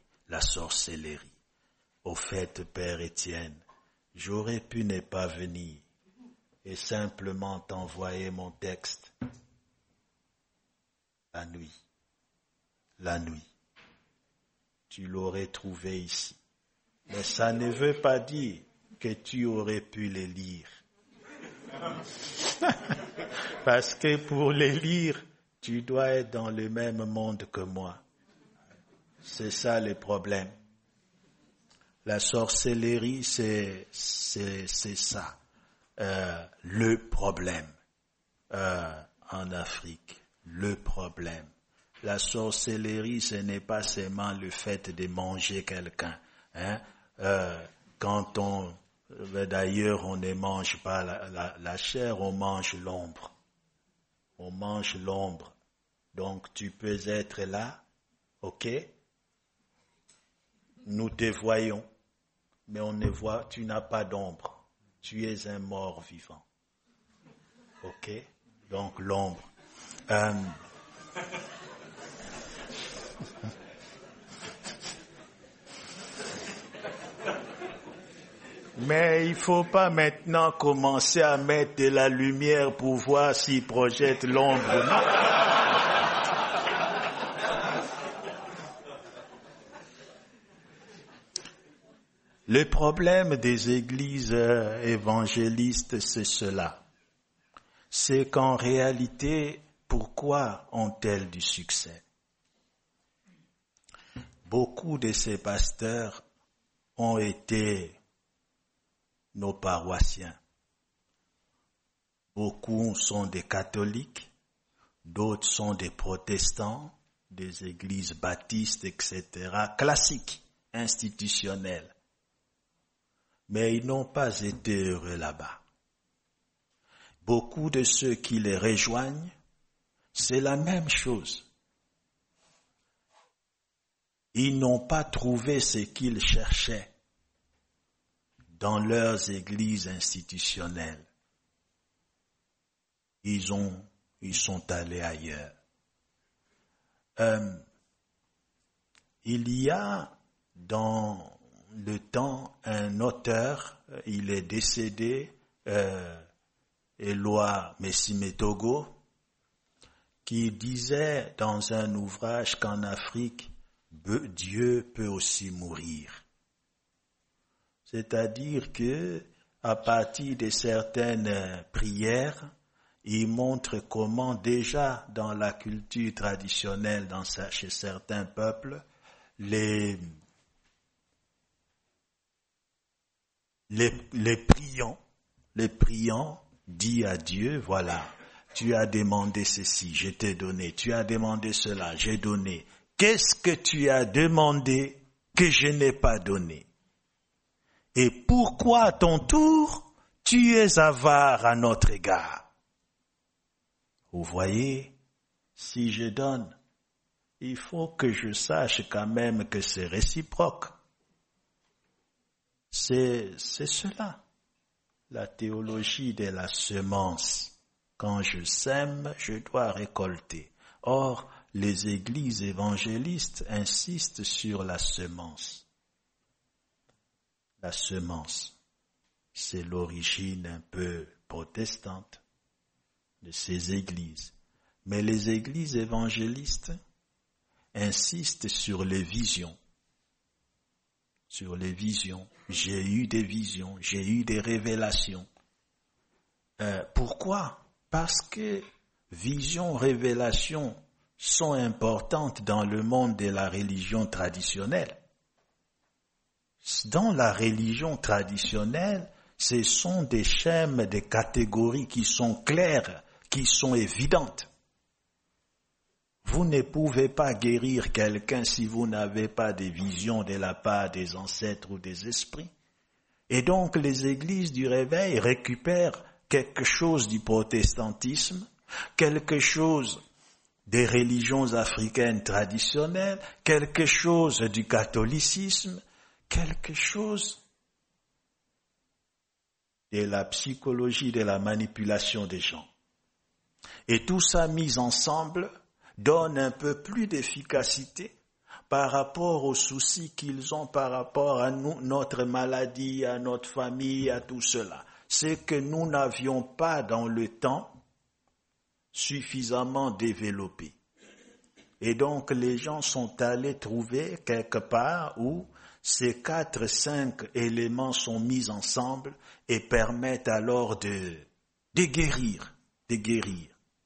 Au fait, Père Étienne, j'aurais pu ne pas venir et simplement t'envoyer mon texte la nuit. Tu l'aurais trouvé ici. Mais ça ne veut pas dire que tu aurais pu le lire. Parce que pour les lire, tu dois être dans le même monde que moi. C'est ça le problème. La sorcellerie, c'est ça, le problème en Afrique, le problème. La sorcellerie, ce n'est pas seulement le fait de manger quelqu'un. D'ailleurs, on ne mange pas la chair, on mange l'ombre. Donc, tu peux être là, ok? Nous te voyons, mais on ne voit, tu n'as pas d'ombre. Tu es un mort vivant. Ok? Donc, l'ombre. Mais il ne faut pas maintenant commencer à mettre de la lumière pour voir s'il projette l'ombre ou non. Le problème des églises évangélistes, c'est cela. C'est qu'en réalité, pourquoi ont-elles du succès? Beaucoup de ces pasteurs ont été nos paroissiens. Beaucoup sont des catholiques, d'autres sont des protestants, des églises baptistes, etc., classiques, institutionnels. Mais ils n'ont pas été heureux là-bas. Beaucoup de ceux qui les rejoignent, c'est la même chose. Ils n'ont pas trouvé ce qu'ils cherchaient dans leurs églises institutionnelles. Ils sont allés ailleurs. Il y a dans le temps un auteur, il est décédé, Éloi Messimetogo, qui disait dans un ouvrage qu'en Afrique, Dieu peut aussi mourir. C'est-à-dire que à partir de certaines prières, il montre comment déjà dans la culture traditionnelle, chez certains peuples, les priants disent à Dieu, voilà, tu as demandé ceci, je t'ai donné, tu as demandé cela, j'ai donné. Qu'est-ce que tu as demandé que je n'ai pas donné? Et pourquoi à ton tour, tu es avare à notre égard? Vous voyez, si je donne, il faut que je sache quand même que c'est réciproque. C'est cela, la théologie de la semence. Quand je sème, je dois récolter. Or, les églises évangélistes insistent sur la semence. La semence, c'est l'origine un peu protestante de ces églises. Mais les églises évangélistes insistent sur les visions. Sur les visions. J'ai eu des visions, j'ai eu des révélations. Pourquoi? Parce que visions, révélations sont importantes dans le monde de la religion traditionnelle. Dans la religion traditionnelle, ce sont des schèmes, des catégories qui sont claires, qui sont évidentes. Vous ne pouvez pas guérir quelqu'un si vous n'avez pas de vision de la part des ancêtres ou des esprits. Et donc les églises du réveil récupèrent quelque chose du protestantisme, quelque chose des religions africaines traditionnelles, quelque chose du catholicisme, quelque chose de la psychologie de la manipulation des gens. Et tout ça mis ensemble donne un peu plus d'efficacité par rapport aux soucis qu'ils ont par rapport à nous, notre maladie, à notre famille, à tout cela. C'est que nous n'avions pas dans le temps suffisamment développé. Et donc les gens sont allés trouver quelque part où ces 4-5 éléments sont mis ensemble et permettent alors de guérir, de guérir.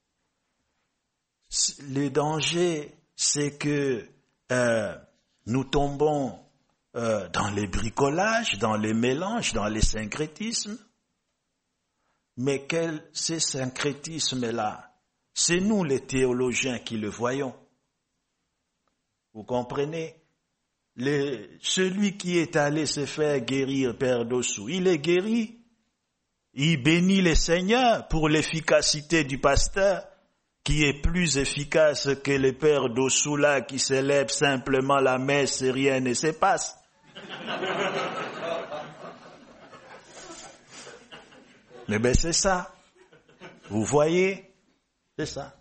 Le danger, c'est que nous tombons dans les bricolages, dans les mélanges, dans les syncrétismes. Mais ces syncrétismes-là, c'est nous les théologiens qui le voyons. Vous comprenez? Celui qui est allé se faire guérir Père Dossou, il est guéri. Il bénit le Seigneur pour l'efficacité du pasteur, qui est plus efficace que le Père Dossou là qui célèbre simplement la messe et rien ne se passe. Mais ben c'est ça. Vous voyez? C'est ça.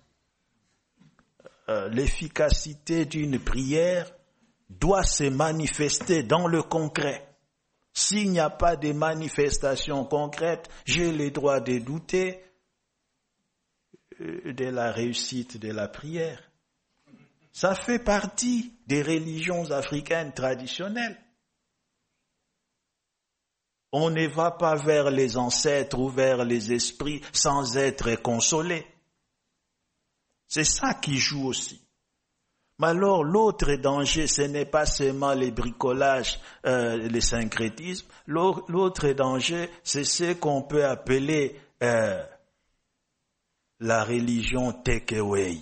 L'efficacité d'une prière doit se manifester dans le concret. S'il n'y a pas de manifestation concrète, j'ai le droit de douter de la réussite de la prière. Ça fait partie des religions africaines traditionnelles. On ne va pas vers les ancêtres ou vers les esprits sans être consolé. C'est ça qui joue aussi. Mais alors l'autre danger, ce n'est pas seulement les bricolages, les syncrétismes. L'autre danger, c'est ce qu'on peut appeler la religion take-away.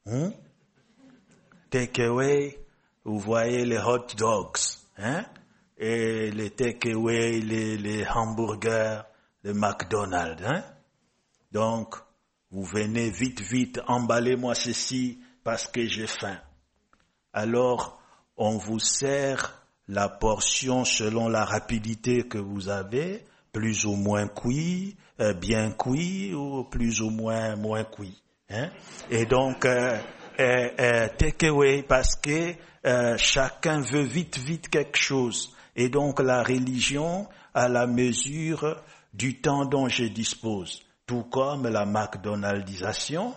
Take-away, vous voyez les hot dogs, et les take-away, les hamburgers, les McDonald's. Donc, vous venez vite, emballez-moi ceci parce que j'ai faim. Alors, on vous sert la portion selon la rapidité que vous avez, plus ou moins cuit, bien cuit ou plus ou moins cuit. Et donc, take away parce que chacun veut vite quelque chose. Et donc, la religion à la mesure du temps dont je dispose. Tout comme la McDonaldisation,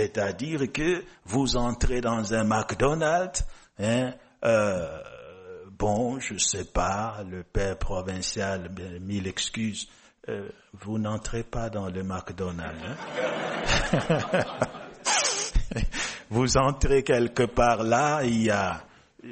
c'est-à-dire que vous entrez dans un McDonald's, bon, je sais pas, le père provincial, mille excuses, vous n'entrez pas dans le McDonald's, hein? Vous entrez quelque part là, il y a,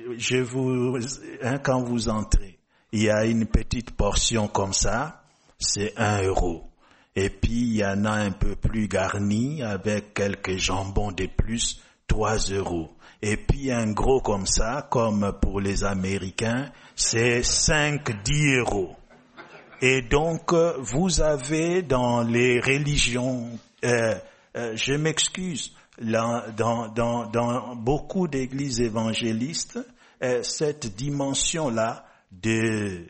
quand vous entrez, il y a une petite portion comme ça, c'est 1 euro. Et puis il y en a un peu plus garni avec quelques jambons de plus, 3 euros. Et puis un gros comme ça, comme pour les Américains, c'est 5-10 euros. Et donc vous avez dans les religions, je m'excuse, dans beaucoup d'églises évangélistes, cette dimension-là de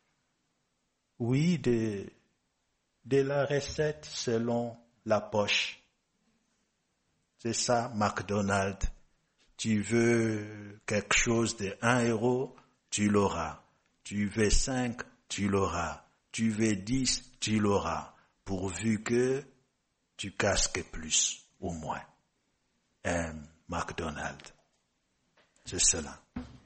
la recette selon la poche. C'est ça, McDonald's. Tu veux quelque chose de 1 euro, tu l'auras. Tu veux 5, tu l'auras. Tu veux 10, tu l'auras. Pourvu que tu casques plus, au moins. McDonald's. C'est cela.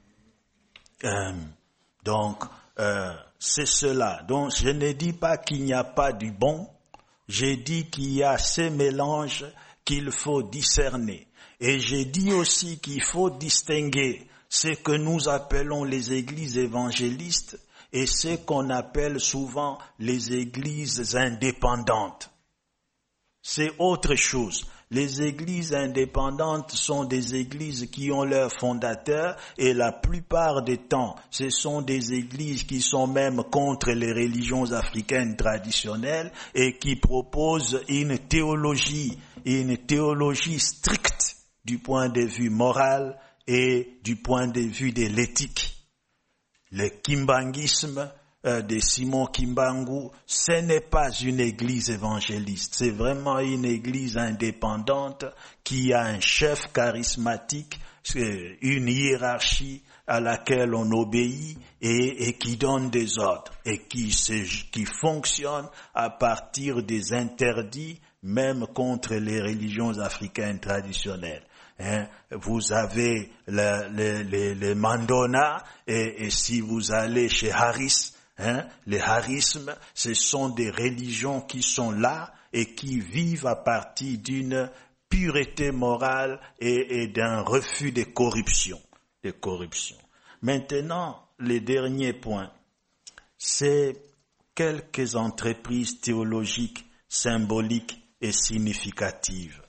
Donc, c'est cela. Donc, je ne dis pas qu'il n'y a pas du bon. J'ai dit qu'il y a ces mélanges qu'il faut discerner. Et j'ai dit aussi qu'il faut distinguer ce que nous appelons les églises évangélistes et ce qu'on appelle souvent les églises indépendantes. C'est autre chose. Les églises indépendantes sont des églises qui ont leur fondateur et la plupart des temps, ce sont des églises qui sont même contre les religions africaines traditionnelles et qui proposent une théologie stricte du point de vue moral et du point de vue de l'éthique. Le kimbanguisme de Simon Kimbangu, ce n'est pas une église évangéliste, c'est vraiment une église indépendante qui a un chef charismatique, une hiérarchie à laquelle on obéit et qui donne des ordres et qui fonctionne à partir des interdits, même contre les religions africaines traditionnelles. Vous avez les Mandona et si vous allez chez Harris, les harismes, ce sont des religions qui sont là et qui vivent à partir d'une pureté morale et d'un refus de corruption. Maintenant, le dernier point, c'est quelques entreprises théologiques, symboliques et significatives.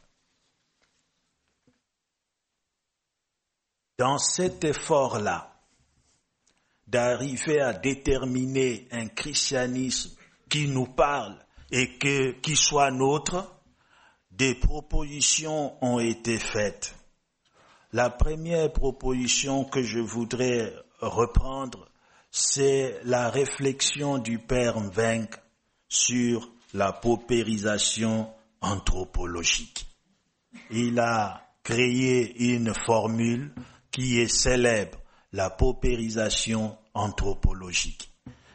Dans cet effort-là, d'arriver à déterminer un christianisme qui nous parle et qui soit nôtre, des propositions ont été faites. La première proposition que je voudrais reprendre, c'est la réflexion du Père Mbengue sur la paupérisation anthropologique. Il a créé une formule qui est célèbre, la paupérisation anthropologique.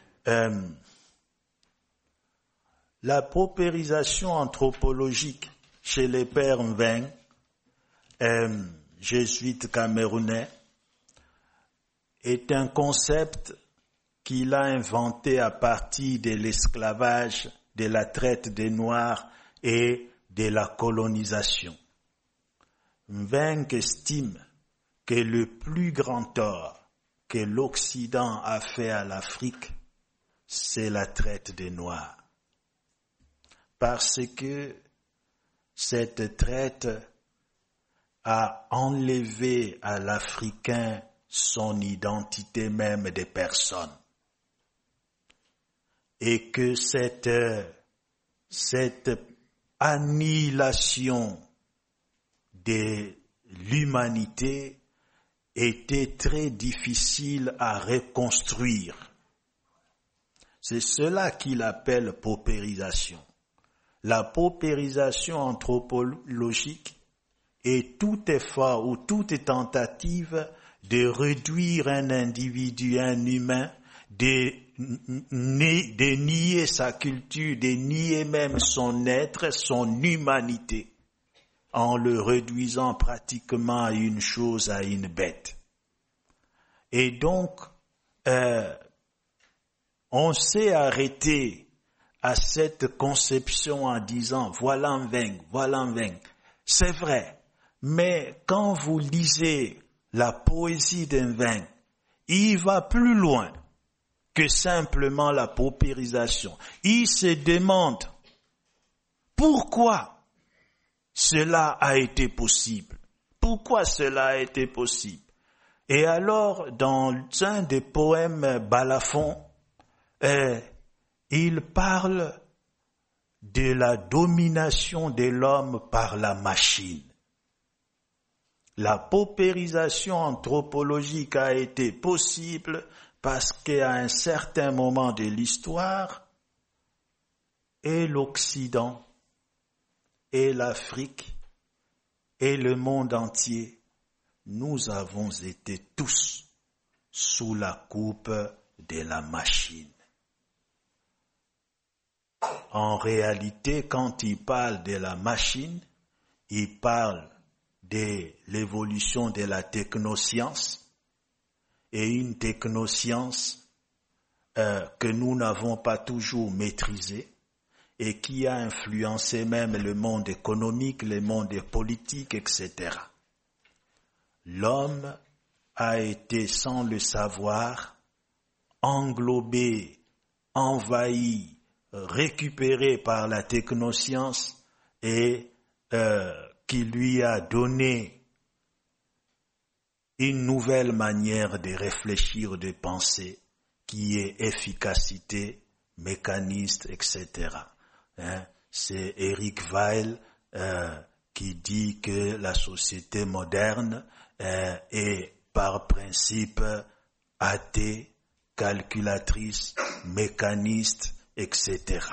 La paupérisation anthropologique chez les pères Mbengue, jésuites camerounais, est un concept qu'il a inventé à partir de l'esclavage, de la traite des Noirs et de la colonisation. Mbengue estime que le plus grand tort que l'Occident a fait à l'Afrique, c'est la traite des Noirs. Parce que cette traite a enlevé à l'Africain son identité même de personne. Et que cette annihilation de l'humanité était très difficile à reconstruire. C'est cela qu'il appelle paupérisation. La paupérisation anthropologique est tout effort ou toute tentative de réduire un individu, un humain, de nier sa culture, de nier même son être, son humanité, en le réduisant pratiquement à une chose, à une bête. Et donc, on s'est arrêté à cette conception en disant voilà un vain, voilà un vain. C'est vrai, mais quand vous lisez la poésie d'un vain, il va plus loin que simplement la paupérisation. Il se demande pourquoi cela a été possible. Pourquoi cela a été possible? Et alors, dans un des poèmes balafons, il parle de la domination de l'homme par la machine. La paupérisation anthropologique a été possible parce qu'à un certain moment de l'histoire, et l'Occident, et l'Afrique, et le monde entier, nous avons été tous sous la coupe de la machine. En réalité, quand il parle de la machine, il parle de l'évolution de la technoscience, et une technoscience que nous n'avons pas toujours maîtrisée et qui a influencé même le monde économique, le monde politique, etc. L'homme a été, sans le savoir, englobé, envahi, récupéré par la technoscience et qui lui a donné une nouvelle manière de réfléchir, de penser, qui est efficacité, mécaniste, etc. C'est Eric Weil qui dit que la société moderne est par principe athée, calculatrice, mécaniste, etc.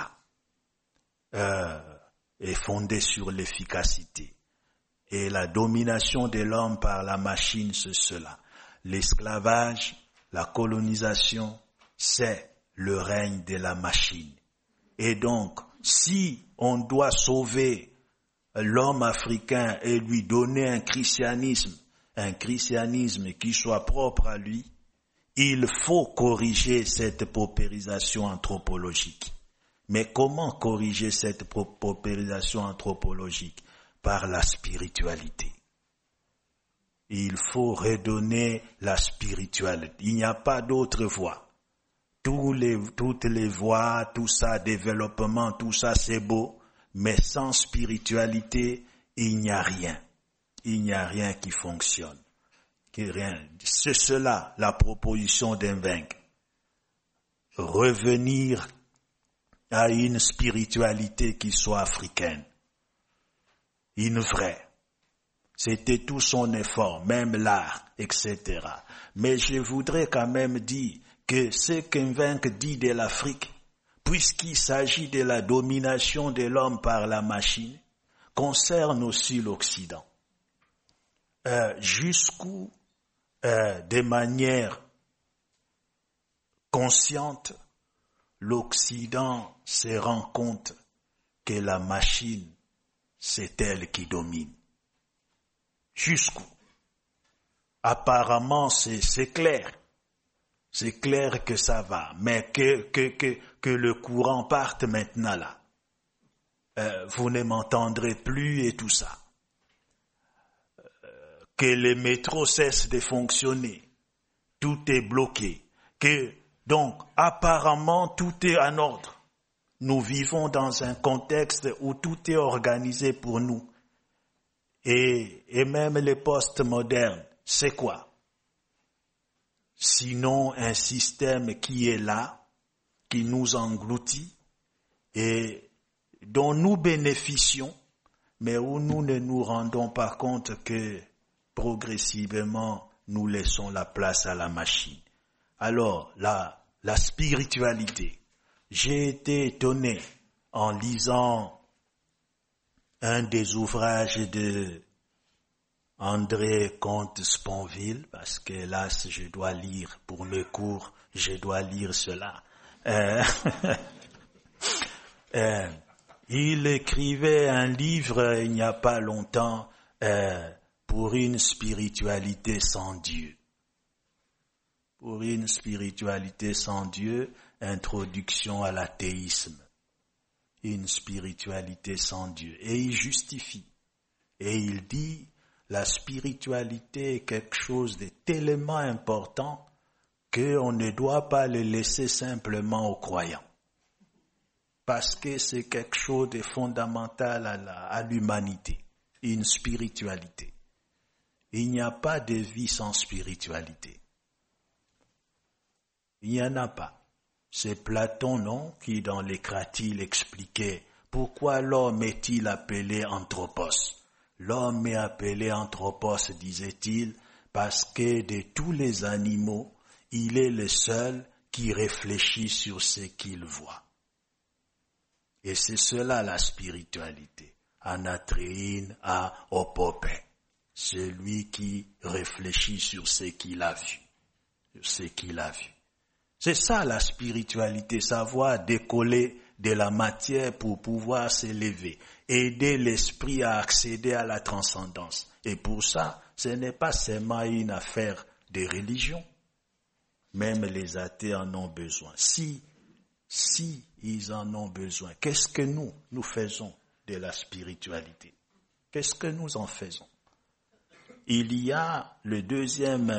Est fondée sur l'efficacité. Et la domination de l'homme par la machine, c'est cela. L'esclavage, la colonisation, c'est le règne de la machine. Et donc, si on doit sauver l'homme africain et lui donner un christianisme qui soit propre à lui, il faut corriger cette paupérisation anthropologique. Mais comment corriger cette paupérisation anthropologique? Par la spiritualité. Il faut redonner la spiritualité. Il n'y a pas d'autre voie. Toutes les voies, tout ça, développement, tout ça, c'est beau. Mais sans spiritualité, il n'y a rien. Il n'y a rien qui fonctionne. C'est cela, la proposition d'un vaincre. Revenir à une spiritualité qui soit africaine. Une vraie. C'était tout son effort, même l'art, etc. Mais je voudrais quand même dire que ce qu'un vaincre dit de l'Afrique, puisqu'il s'agit de la domination de l'homme par la machine, concerne aussi l'Occident. Jusqu'où, de manière consciente, l'Occident se rend compte que la machine, c'est elle qui domine. Jusqu'où? Apparemment, c'est clair. C'est clair que ça va, mais que le courant parte maintenant là. Vous ne m'entendrez plus et tout ça. Que les métros cessent de fonctionner. Tout est bloqué. Donc, apparemment, tout est en ordre. Nous vivons dans un contexte où tout est organisé pour nous. Et même les postes modernes, c'est quoi? Sinon un système qui est là, qui nous engloutit et dont nous bénéficions, mais où nous ne nous rendons pas compte que progressivement nous laissons la place à la machine. Alors, la spiritualité. J'ai été étonné en lisant un des ouvrages de André Comte-Sponville, parce que hélas, je dois lire pour mes cours, je dois lire cela. Il écrivait un livre il n'y a pas longtemps pour une spiritualité sans Dieu. Pour une spiritualité sans Dieu, introduction à l'athéisme. Une spiritualité sans Dieu. Et il justifie. Et il dit, la spiritualité est quelque chose de tellement important qu'on ne doit pas le laisser simplement aux croyants. Parce que c'est quelque chose de fondamental à l'humanité. Une spiritualité. Il n'y a pas de vie sans spiritualité. Il n'y en a pas. C'est Platon, non, qui dans les Cratyle expliquait pourquoi l'homme est-il appelé anthropos. L'homme est appelé anthropos, disait-il, parce que de tous les animaux, il est le seul qui réfléchit sur ce qu'il voit. Et c'est cela la spiritualité. Anatréine à opopé. Celui qui réfléchit sur ce qu'il a vu. Sur ce qu'il a vu. C'est ça la spiritualité, savoir décoller de la matière pour pouvoir s'élever, aider l'esprit à accéder à la transcendance. Et pour ça, ce n'est pas seulement une affaire de religion. Même les athées en ont besoin. Si ils en ont besoin, qu'est-ce que nous faisons de la spiritualité? Qu'est-ce que nous en faisons? Il y a la deuxième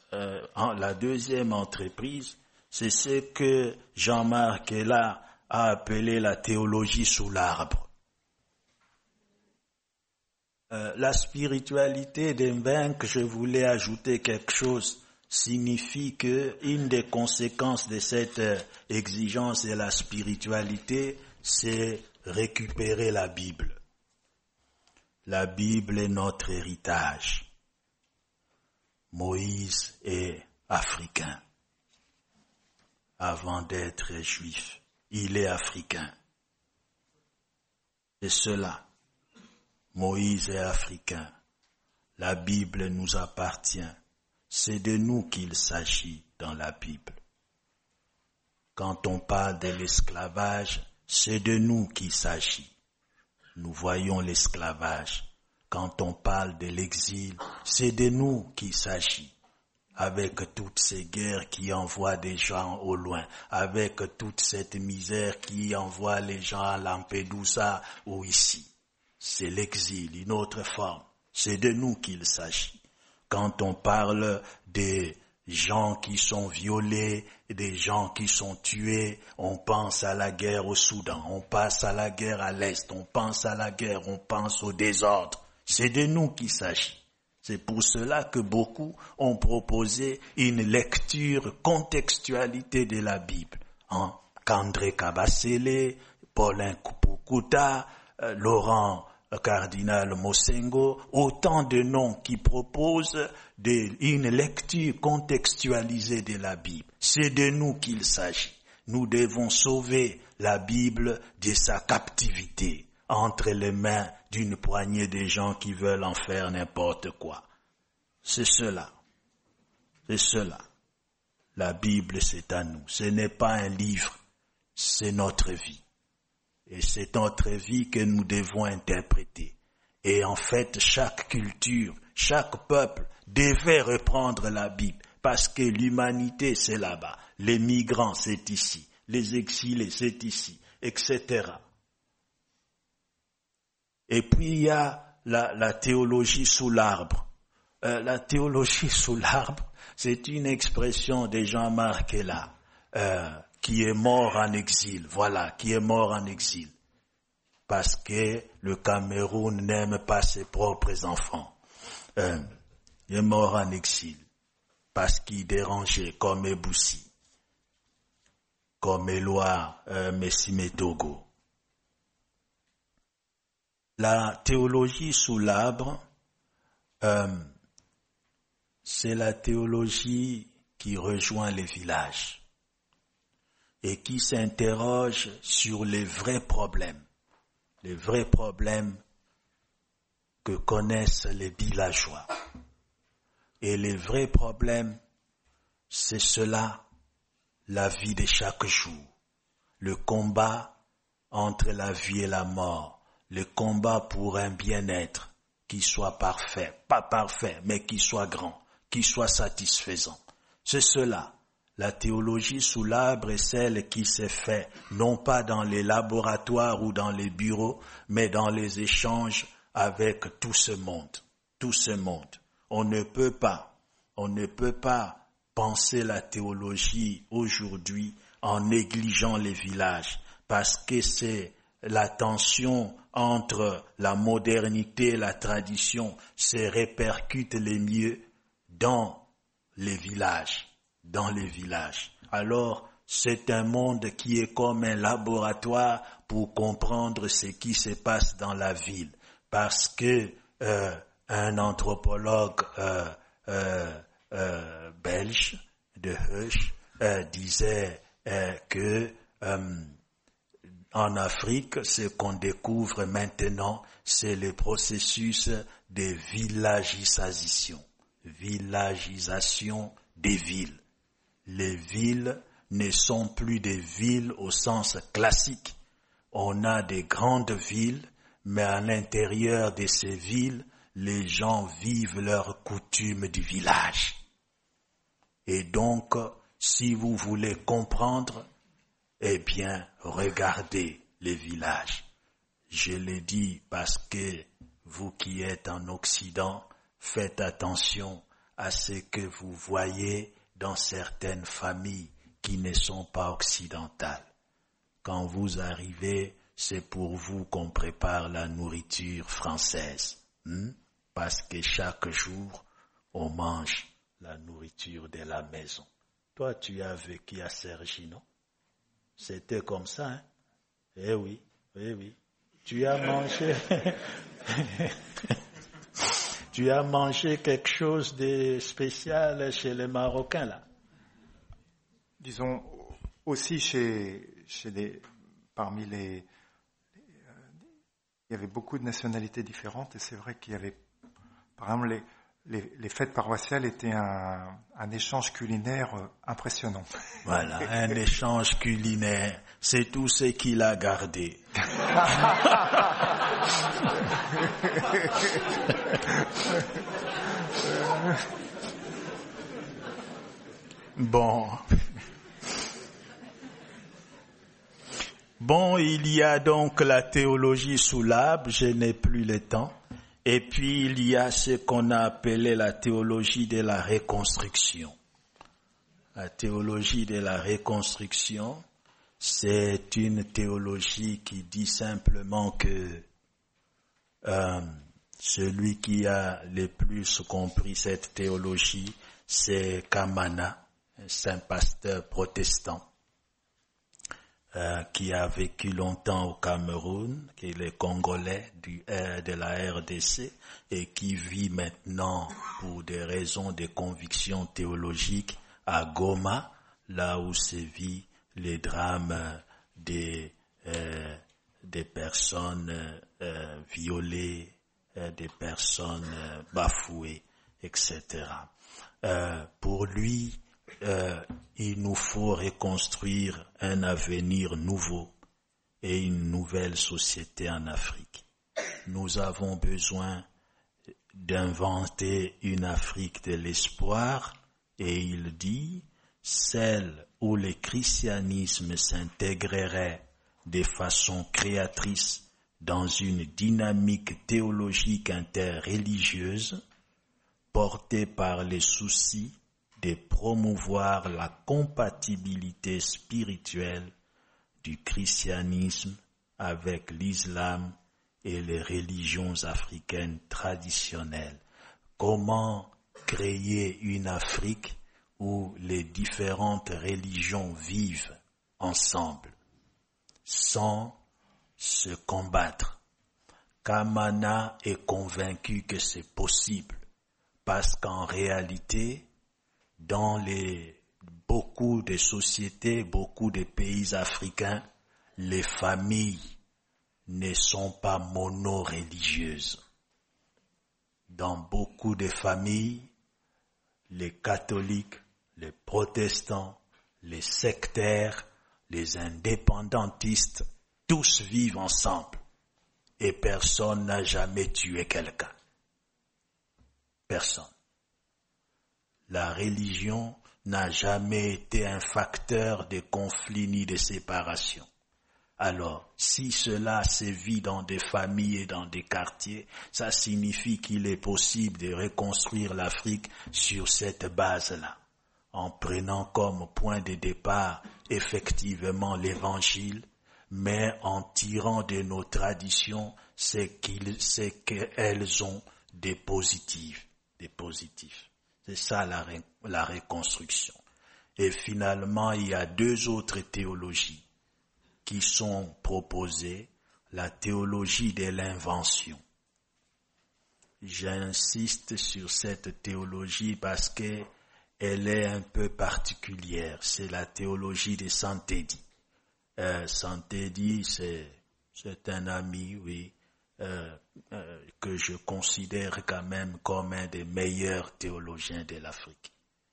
entreprise, c'est ce que Jean-Marc Ella a appelé la théologie sous l'arbre. La spiritualité d'Embenck, je voulais ajouter quelque chose, signifie que une des conséquences de cette exigence de la spiritualité, c'est récupérer la Bible. La Bible est notre héritage. Moïse est africain. Avant d'être juif, il est africain. C'est cela. Moïse est africain. La Bible nous appartient. C'est de nous qu'il s'agit dans la Bible. Quand on parle de l'esclavage, c'est de nous qu'il s'agit. Nous voyons l'esclavage. Quand on parle de l'exil, c'est de nous qu'il s'agit. Avec toutes ces guerres qui envoient des gens au loin, avec toute cette misère qui envoie les gens à Lampedusa ou ici. C'est l'exil, une autre forme. C'est de nous qu'il s'agit. Quand on parle des gens qui sont violés, des gens qui sont tués, on pense à la guerre au Soudan, on pense à la guerre à l'Est, on pense à la guerre, on pense au désordre. C'est de nous qu'il s'agit. C'est pour cela que beaucoup ont proposé une lecture contextualité de la Bible. Qu'André Kabasele, Paulin Kupukuta, Laurent Cardinal Mosengo, autant de noms qui proposent une lecture contextualisée de la Bible. C'est de nous qu'il s'agit. Nous devons sauver la Bible de sa captivité entre les mains d'une poignée de gens qui veulent en faire n'importe quoi. C'est cela. C'est cela. La Bible, c'est à nous. Ce n'est pas un livre, c'est notre vie. Et c'est notre vie que nous devons interpréter. Et en fait, chaque culture, chaque peuple devait reprendre la Bible. Parce que l'humanité, c'est là-bas. Les migrants, c'est ici. Les exilés, c'est ici, etc. Et puis il y a la théologie sous l'arbre. La théologie sous l'arbre, c'est une expression de Jean-Marc Ella, qui est mort en exil. Voilà, qui est mort en exil. Parce que le Cameroun n'aime pas ses propres enfants. Il est mort en exil. Parce qu'il dérangeait comme Eboussi, comme Éloi Messimetogo. La théologie sous l'arbre, c'est la théologie qui rejoint les villages et qui s'interroge sur les vrais problèmes que connaissent les villageois. Et les vrais problèmes, c'est cela, la vie de chaque jour, le combat entre la vie et la mort. Le combat pour un bien-être qui soit parfait, pas parfait, mais qui soit grand, qui soit satisfaisant. C'est cela. La théologie sous l'arbre est celle qui s'est faite, non pas dans les laboratoires ou dans les bureaux, mais dans les échanges avec tout ce monde. Tout ce monde. On ne peut pas penser la théologie aujourd'hui en négligeant les villages, parce que c'est la tension entre la modernité et la tradition se répercute les mieux dans les villages. Alors, c'est un monde qui est comme un laboratoire pour comprendre ce qui se passe dans la ville. Parce que un anthropologue belge de Husch disait que en Afrique, ce qu'on découvre maintenant, c'est le processus de villagisation des villes. Les villes ne sont plus des villes au sens classique. On a des grandes villes, mais à l'intérieur de ces villes, les gens vivent leurs coutumes du village. Et donc, si vous voulez comprendre, eh bien, regardez les villages. Je le dis parce que vous qui êtes en Occident, faites attention à ce que vous voyez dans certaines familles qui ne sont pas occidentales. Quand vous arrivez, c'est pour vous qu'on prépare la nourriture française. Parce que chaque jour, on mange la nourriture de la maison. Toi, tu as vécu à Cergy, non? C'était comme ça, hein? Eh oui. Tu as mangé... Tu as mangé quelque chose de spécial chez les Marocains, là? Disons, aussi parmi les... Il y avait beaucoup de nationalités différentes et c'est vrai qu'il y avait, par exemple, les fêtes paroissiales étaient un échange culinaire impressionnant. Voilà, un échange culinaire, c'est tout ce qu'il a gardé. Bon, il y a donc la théologie sous l'arbre, je n'ai plus le temps. Et puis il y a ce qu'on a appelé la théologie de la reconstruction. La théologie de la reconstruction, c'est une théologie qui dit simplement que celui qui a le plus compris cette théologie, c'est Kamana, un saint pasteur protestant, qui a vécu longtemps au Cameroun, qui est le Congolais de la RDC et qui vit maintenant pour des raisons de conviction théologique à Goma, là où se vit les drames des personnes violées, des personnes bafouées, etc. Pour lui, il nous faut reconstruire un avenir nouveau et une nouvelle société en Afrique. Nous avons besoin d'inventer une Afrique de l'espoir et il dit celle où le christianisme s'intégrerait de façon créatrice dans une dynamique théologique interreligieuse portée par les soucis de promouvoir la compatibilité spirituelle du christianisme avec l'islam et les religions africaines traditionnelles. Comment créer une Afrique où les différentes religions vivent ensemble, sans se combattre? Kamana est convaincu que c'est possible, parce qu'en réalité, dans beaucoup de sociétés, beaucoup de pays africains, les familles ne sont pas mono-religieuses. Dans beaucoup de familles, les catholiques, les protestants, les sectaires, les indépendantistes, tous vivent ensemble et personne n'a jamais tué quelqu'un. Personne. La religion n'a jamais été un facteur de conflit ni de séparation. Alors, si cela sévit dans des familles et dans des quartiers, ça signifie qu'il est possible de reconstruire l'Afrique sur cette base-là, en prenant comme point de départ effectivement l'Évangile, mais en tirant de nos traditions ce qu'elles ont des positifs. C'est ça la reconstruction. Et finalement, il y a deux autres théologies qui sont proposées, la théologie de l'invention. J'insiste sur cette théologie parce que elle est un peu particulière. C'est la théologie de Santedi. Santedi, c'est un ami, oui, que je considère quand même comme un des meilleurs théologiens de l'Afrique.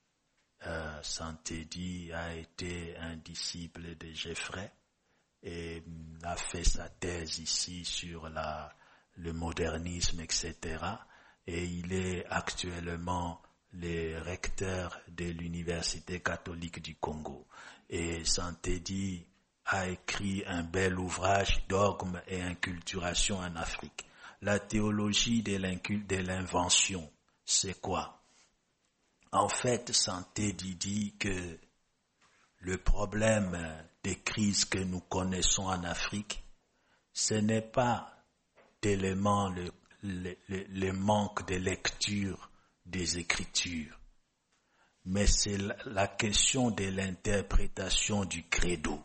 Santedi a été un disciple de Geoffrey et a fait sa thèse ici sur le modernisme, etc. Et il est actuellement le recteur de l'Université catholique du Congo. Et Santedi a écrit un bel ouvrage, Dogme et inculturation en Afrique. La théologie de l'invention, c'est quoi? En fait, Santedi dit que le problème des crises que nous connaissons en Afrique, ce n'est pas tellement le manque de lecture des Écritures, mais c'est la question de l'interprétation du credo.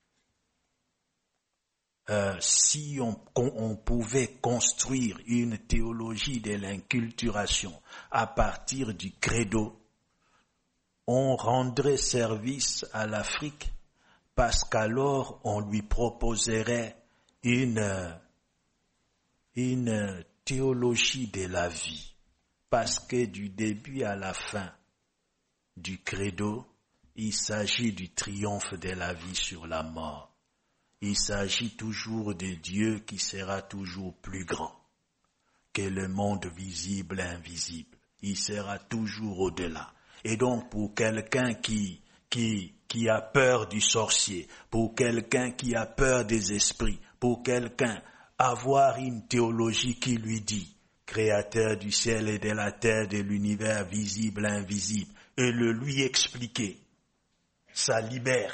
Si on pouvait construire une théologie de l'inculturation à partir du credo, on rendrait service à l'Afrique parce qu'alors on lui proposerait une théologie de la vie. Parce que du début à la fin du credo, il s'agit du triomphe de la vie sur la mort. Il s'agit toujours de Dieu qui sera toujours plus grand que le monde visible et invisible. Il sera toujours au-delà. Et donc pour quelqu'un qui a peur du sorcier, pour quelqu'un qui a peur des esprits, pour quelqu'un avoir une théologie qui lui dit Créateur du ciel et de la terre, de l'univers visible et invisible, et le lui expliquer, ça libère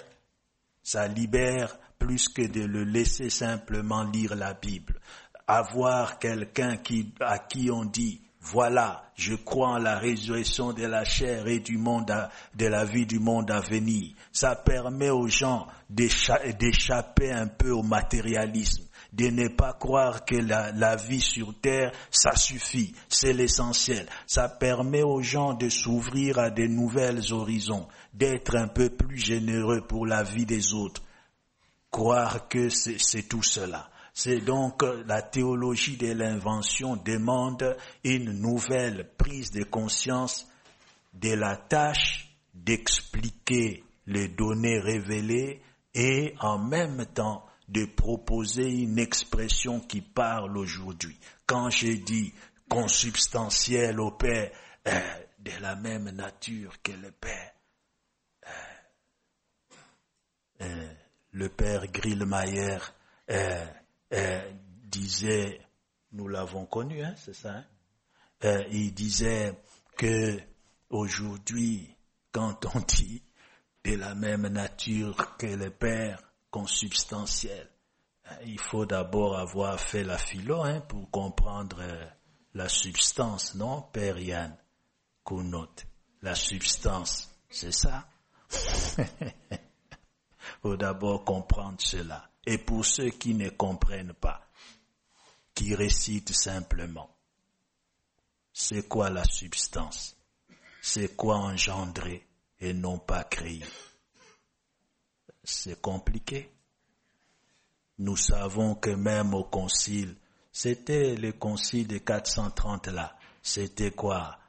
plus que de le laisser simplement lire la Bible. Avoir quelqu'un à qui on dit, voilà, je crois en la résurrection de la chair et de la vie du monde à venir. Ça permet aux gens d'échapper un peu au matérialisme, de ne pas croire que la vie sur terre, ça suffit, c'est l'essentiel. Ça permet aux gens de s'ouvrir à de nouvelles horizons, d'être un peu plus généreux pour la vie des autres. Croire que c'est tout cela. C'est donc la théologie de l'invention demande une nouvelle prise de conscience de la tâche d'expliquer les données révélées et en même temps de proposer une expression qui parle aujourd'hui. Quand je dis consubstantiel au Père, de la même nature que le Père, le Père Grillmayer disait, nous l'avons connu, c'est ça, il disait que aujourd'hui, quand on dit de la même nature que le Père consubstantiel, il faut d'abord avoir fait la philo pour comprendre la substance, non, Père Yann Kounot, la substance, c'est ça. Il faut d'abord comprendre cela. Et pour ceux qui ne comprennent pas, qui récitent simplement, c'est quoi la substance? C'est quoi engendrer et non pas créer? C'est compliqué. Nous savons que même au concile, c'était le concile de 430 là, c'était quoi?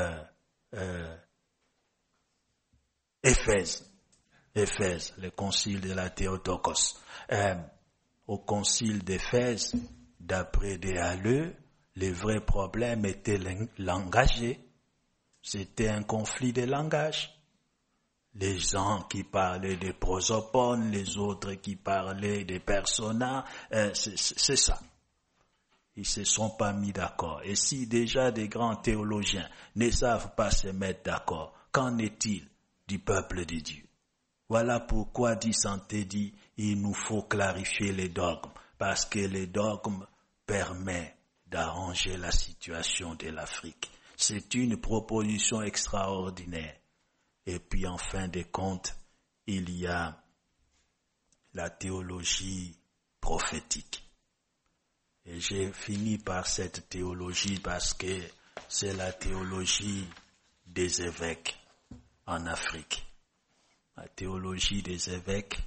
Éphèse, le concile de la Théotokos. Au concile d'Éphèse, d'après des Halleux, le vrai problème était langagé. C'était un conflit de langage. les gens qui parlaient des prosopones, les autres qui parlaient des personas, c'est ça. Ils se sont pas mis d'accord. Et si déjà des grands théologiens ne savent pas se mettre d'accord, qu'en est-il du peuple de Dieu? Voilà pourquoi, dit Santé dit, il nous faut clarifier les dogmes, parce que les dogmes permettent d'arranger la situation de l'Afrique. C'est une proposition extraordinaire. Et puis en fin de compte, il y a la théologie prophétique. Et j'ai fini par cette théologie parce que c'est la théologie des évêques en Afrique. La théologie des évêques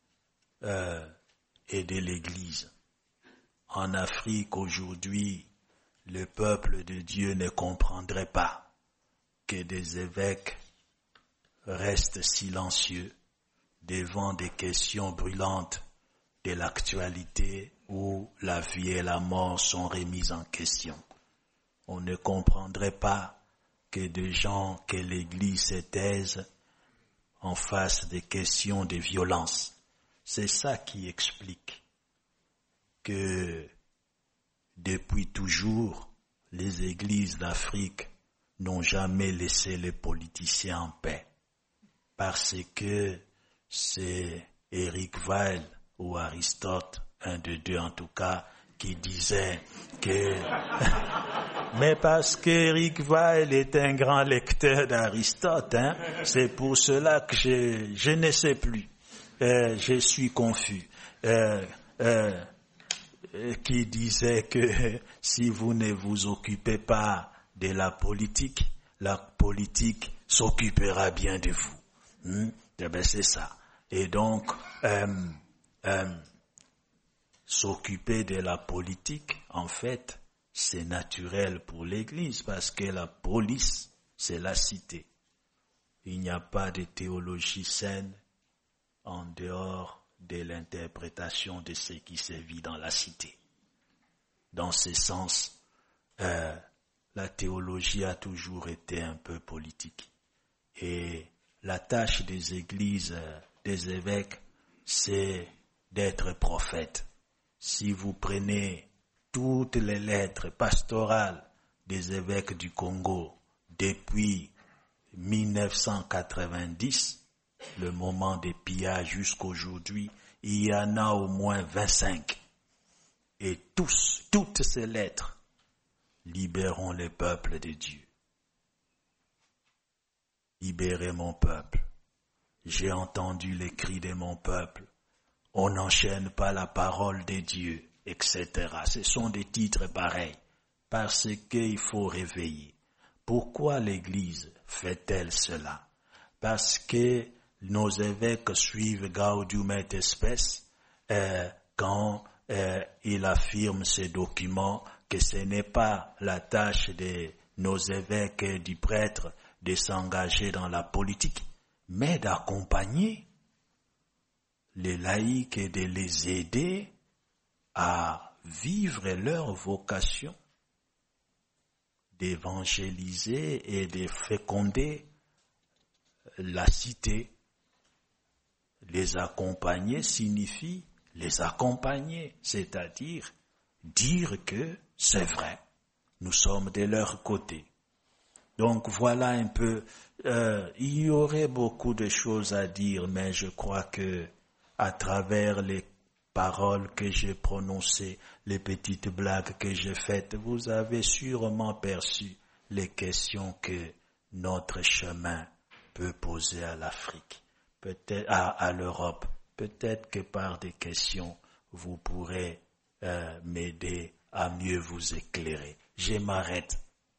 et de l'Église. En Afrique aujourd'hui, le peuple de Dieu ne comprendrait pas que des évêques restent silencieux devant des questions brûlantes de l'actualité où la vie et la mort sont remises en question. On ne comprendrait pas que des gens, que l'Église se taise en face des questions de violence. C'est ça qui explique que depuis toujours, les églises d'Afrique n'ont jamais laissé les politiciens en paix. Parce que c'est Eric Weil ou Aristote, un de deux en tout cas, qui disait que... Mais parce qu'Eric Weil est un grand lecteur d'Aristote, c'est pour cela que je ne sais plus. Je suis confus. Qui disait que si vous ne vous occupez pas de la politique s'occupera bien de vous. Eh bien, c'est ça. Et donc, s'occuper de la politique, en fait, c'est naturel pour l'Église parce que la police, c'est la cité. Il n'y a pas de théologie saine en dehors de l'interprétation de ce qui se vit dans la cité. Dans ce sens, la théologie a toujours été un peu politique. Et la tâche des églises, des évêques, c'est d'être prophète. Si vous prenez toutes les lettres pastorales des évêques du Congo depuis 1990, le moment des pillages jusqu'aujourd'hui, il y en a au moins 25. Et toutes ces lettres libérons le peuple de Dieu. Libérez mon peuple. J'ai entendu les cris de mon peuple. On n'enchaîne pas la parole de Dieu, etc. Ce sont des titres pareils, parce qu'il faut réveiller. Pourquoi l'Église fait-elle cela? Parce que nos évêques suivent Gaudium et Spes quand ils affirment ces documents que ce n'est pas la tâche de nos évêques et du prêtre de s'engager dans la politique, mais d'accompagner les laïcs et de les aider à vivre leur vocation d'évangéliser et de féconder la cité. Les accompagner signifie les accompagner, c'est-à-dire dire que c'est vrai, nous sommes de leur côté. Donc voilà un peu, il y aurait beaucoup de choses à dire, mais je crois que à travers les paroles que j'ai prononcées, les petites blagues que j'ai faites, vous avez sûrement perçu les questions que notre chemin peut poser à l'Afrique, peut-être à l'Europe. Peut-être que par des questions, vous pourrez m'aider à mieux vous éclairer. Je m'arrête.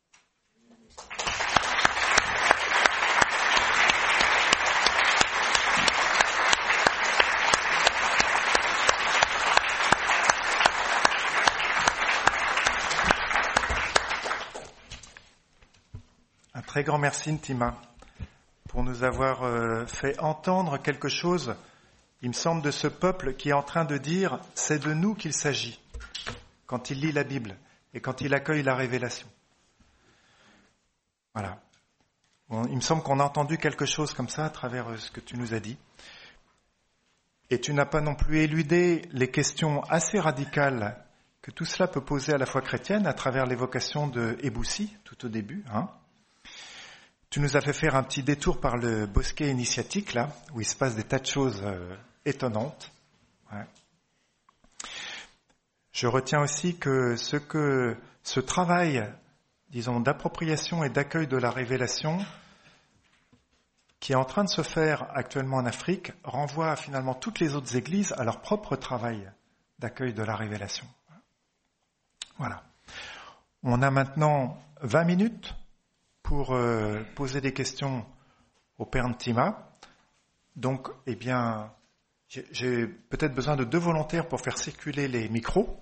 Un très grand merci, Ntima, pour nous avoir fait entendre quelque chose, il me semble, de ce peuple qui est en train de dire « c'est de nous qu'il s'agit » quand il lit la Bible et quand il accueille la révélation. Voilà. Il me semble qu'on a entendu quelque chose comme ça à travers ce que tu nous as dit. Et tu n'as pas non plus éludé les questions assez radicales que tout cela peut poser à la foi chrétienne à travers l'évocation de Eboussi, tout au début. Tu nous as fait faire un petit détour par le bosquet initiatique, là, où il se passe des tas de choses étonnantes. Ouais. Je retiens aussi que ce travail, disons, d'appropriation et d'accueil de la révélation qui est en train de se faire actuellement en Afrique renvoie finalement toutes les autres églises à leur propre travail d'accueil de la révélation. Voilà. On a maintenant 20 minutes pour poser des questions au Père Ntima. Donc, eh bien, j'ai peut-être besoin de 2 volontaires pour faire circuler les micros.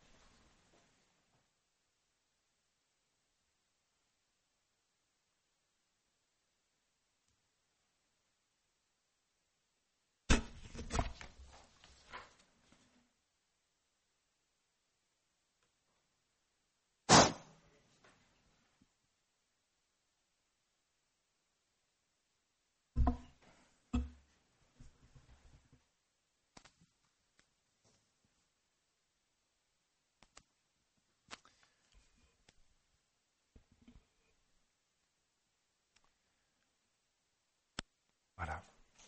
Voilà.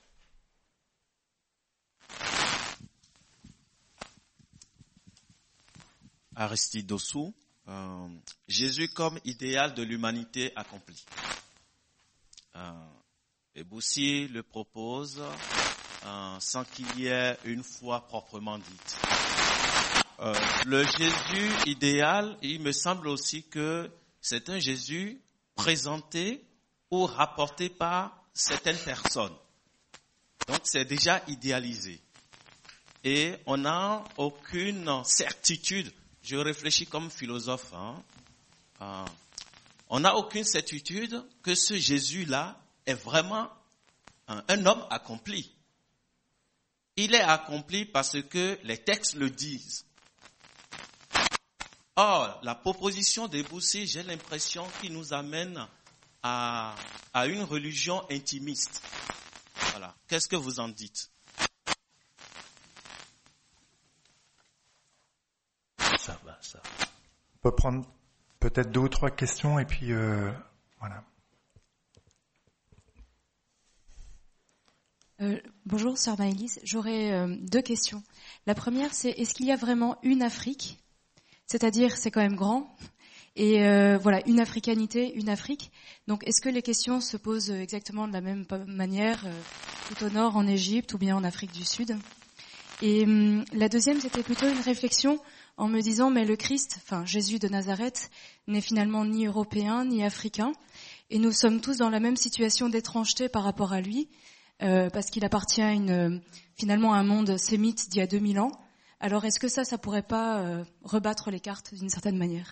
Aristide Dossou, Jésus comme idéal de l'humanité accomplie. Eboussi le propose sans qu'il y ait une foi proprement dite. Le Jésus idéal, il me semble aussi que c'est un Jésus présenté ou rapporté par certaines personnes. Donc c'est déjà idéalisé. Et on n'a aucune certitude. Je réfléchis comme philosophe. On n'a aucune certitude que ce Jésus-là est vraiment un homme accompli. Il est accompli parce que les textes le disent. Or, la proposition d'Eboussi, j'ai l'impression qu'il nous amène à une religion intimiste. Voilà. Qu'est-ce que vous en dites? Ça va. On peut prendre peut-être 2 ou 3 questions et puis voilà. Bonjour, sœur Maëlys. J'aurais 2 questions. La première, c'est est-ce qu'il y a vraiment une Afrique? C'est-à-dire, c'est quand même grand. Et voilà, une africanité, une Afrique. Donc, est-ce que les questions se posent exactement de la même manière, tout au nord, en Égypte, ou bien en Afrique du Sud? Et la deuxième, c'était plutôt une réflexion en me disant, mais le Christ, enfin Jésus de Nazareth, n'est finalement ni européen, ni africain. Et nous sommes tous dans la même situation d'étrangeté par rapport à lui, parce qu'il appartient à finalement à un monde sémite d'il y a 2000 ans. Alors, est-ce que ça pourrait pas rebattre les cartes d'une certaine manière?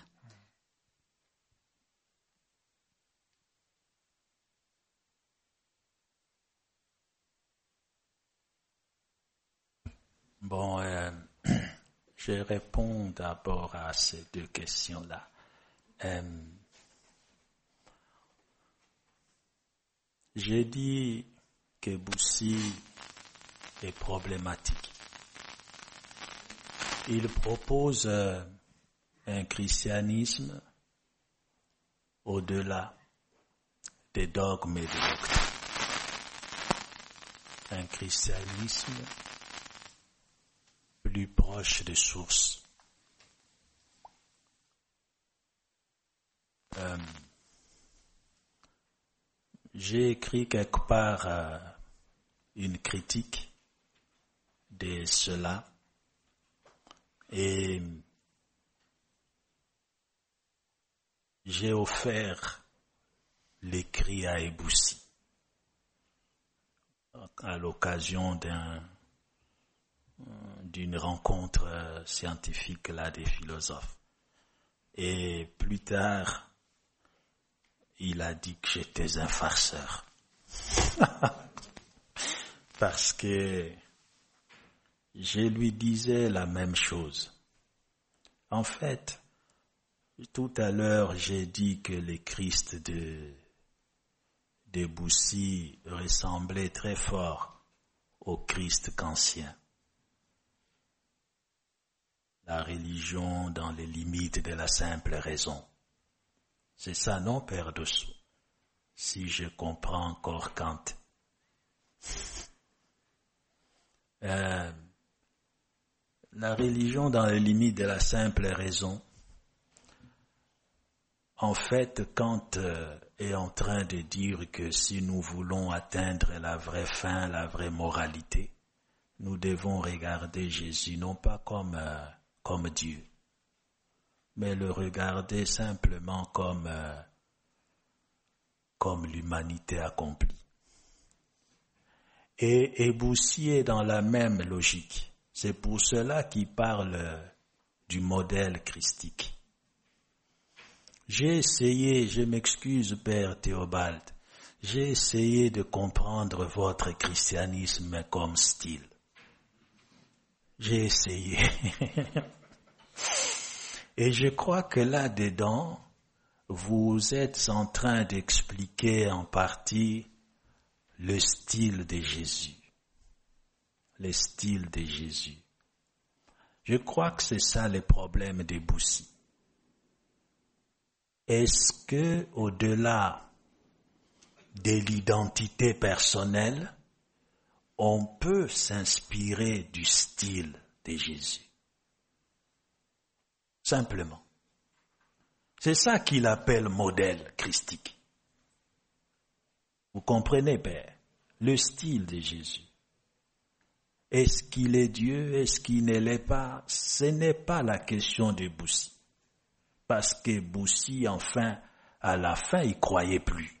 Bon, je réponds d'abord à ces 2 questions-là. J'ai dit que Boussi est problématique. Il propose un christianisme au-delà des dogmes et des doctrines. Un christianisme plus proche des sources. J'ai écrit quelque part une critique de cela et j'ai offert l'écrit à Eboussi à l'occasion d'une rencontre scientifique là des philosophes. Et plus tard, il a dit que j'étais un farceur. Parce que je lui disais la même chose. En fait, tout à l'heure, j'ai dit que le Christ Debussy ressemblait très fort au Christ kantien. La religion dans les limites de la simple raison. C'est ça, non, Père Dessous? Si je comprends encore Kant. La religion dans les limites de la simple raison. En fait, Kant est en train de dire que si nous voulons atteindre la vraie fin, la vraie moralité, nous devons regarder Jésus non pas comme Dieu, mais le regarder simplement comme l'humanité accomplie. Et Debussy est dans la même logique. C'est pour cela qu'il parle du modèle christique. J'ai essayé, je m'excuse Père Théobald, j'ai essayé de comprendre votre christianisme comme style. J'ai essayé. Et je crois que là-dedans, vous êtes en train d'expliquer en partie le style de Jésus. Le style de Jésus. Je crois que c'est ça le problème de Debussy. Est-ce que, au-delà de l'identité personnelle, on peut s'inspirer du style de Jésus? Simplement. C'est ça qu'il appelle modèle christique. Vous comprenez, Père? Le style de Jésus. Est-ce qu'il est Dieu? Est-ce qu'il ne l'est pas? Ce n'est pas la question de Debussy. Parce que Debussy, enfin, à la fin, il croyait plus.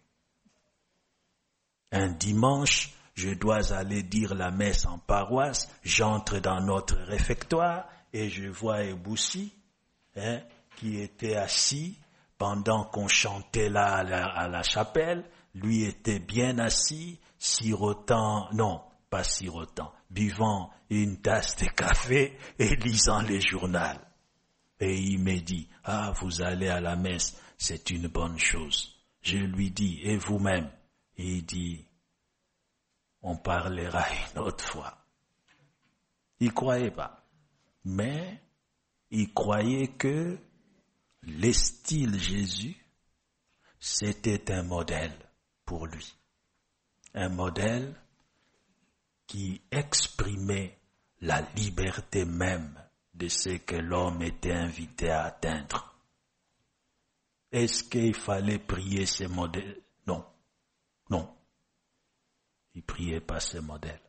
Un dimanche, je dois aller dire la messe en paroisse, j'entre dans notre réfectoire et je vois Debussy, qui était assis pendant qu'on chantait là à la chapelle. Lui était bien assis, sirotant, non, pas sirotant, buvant une tasse de café et lisant le journal. Et il me dit, ah, vous allez à la messe, c'est une bonne chose. Je lui dis, et vous-même? Et il dit, on parlera une autre fois. Il croyait pas. Mais, il croyait que le style Jésus, c'était un modèle pour lui. Un modèle qui exprimait la liberté même de ce que l'homme était invité à atteindre. Est-ce qu'il fallait prier ce modèle? Non. Non. Il priait pas ce modèle.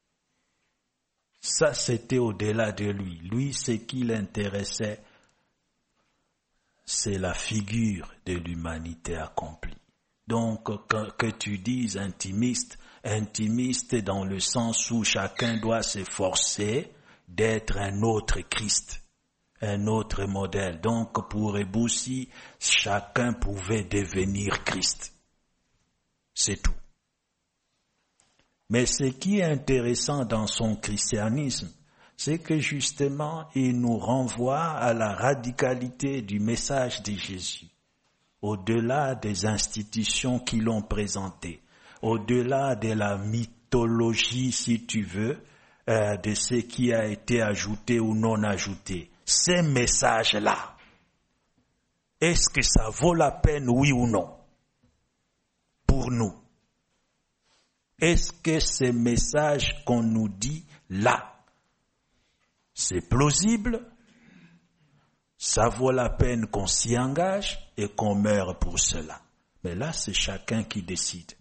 Ça, c'était au-delà de lui. Lui, ce qui l'intéressait, c'est la figure de l'humanité accomplie. Donc, que tu dises intimiste dans le sens où chacun doit s'efforcer d'être un autre Christ, un autre modèle. Donc, pour Debussy, chacun pouvait devenir Christ. C'est tout. Mais ce qui est intéressant dans son christianisme, c'est que justement, il nous renvoie à la radicalité du message de Jésus, au-delà des institutions qui l'ont présenté, au-delà de la mythologie, si tu veux, de ce qui a été ajouté ou non ajouté. Ces messages-là, est-ce que ça vaut la peine, oui ou non, pour nous? Est-ce que ces messages qu'on nous dit là, c'est plausible? Ça vaut la peine qu'on s'y engage et qu'on meure pour cela. Mais là, c'est chacun qui décide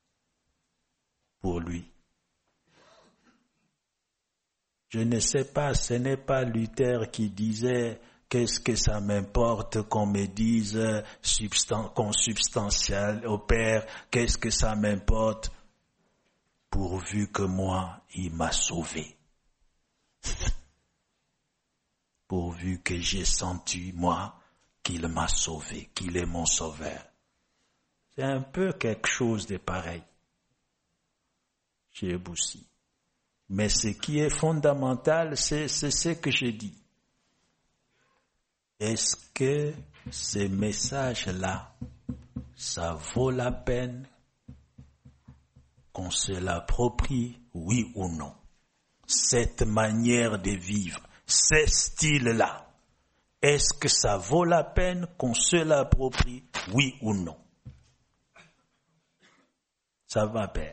pour lui. Je ne sais pas, ce n'est pas Luther qui disait « Qu'est-ce que ça m'importe qu'on me dise consubstantiel au Père, qu'est-ce que ça m'importe pourvu que moi, il m'a sauvé. » Pourvu que j'ai senti, moi, qu'il m'a sauvé, qu'il est mon sauveur. C'est un peu quelque chose de pareil chez Debussy. Mais ce qui est fondamental, c'est ce que j'ai dit. Est-ce que ces messages-là, ça vaut la peine qu'on se l'approprie, oui ou non. Cette manière de vivre, ce style-là, est-ce que ça vaut la peine qu'on se l'approprie, oui ou non? Ça va bien.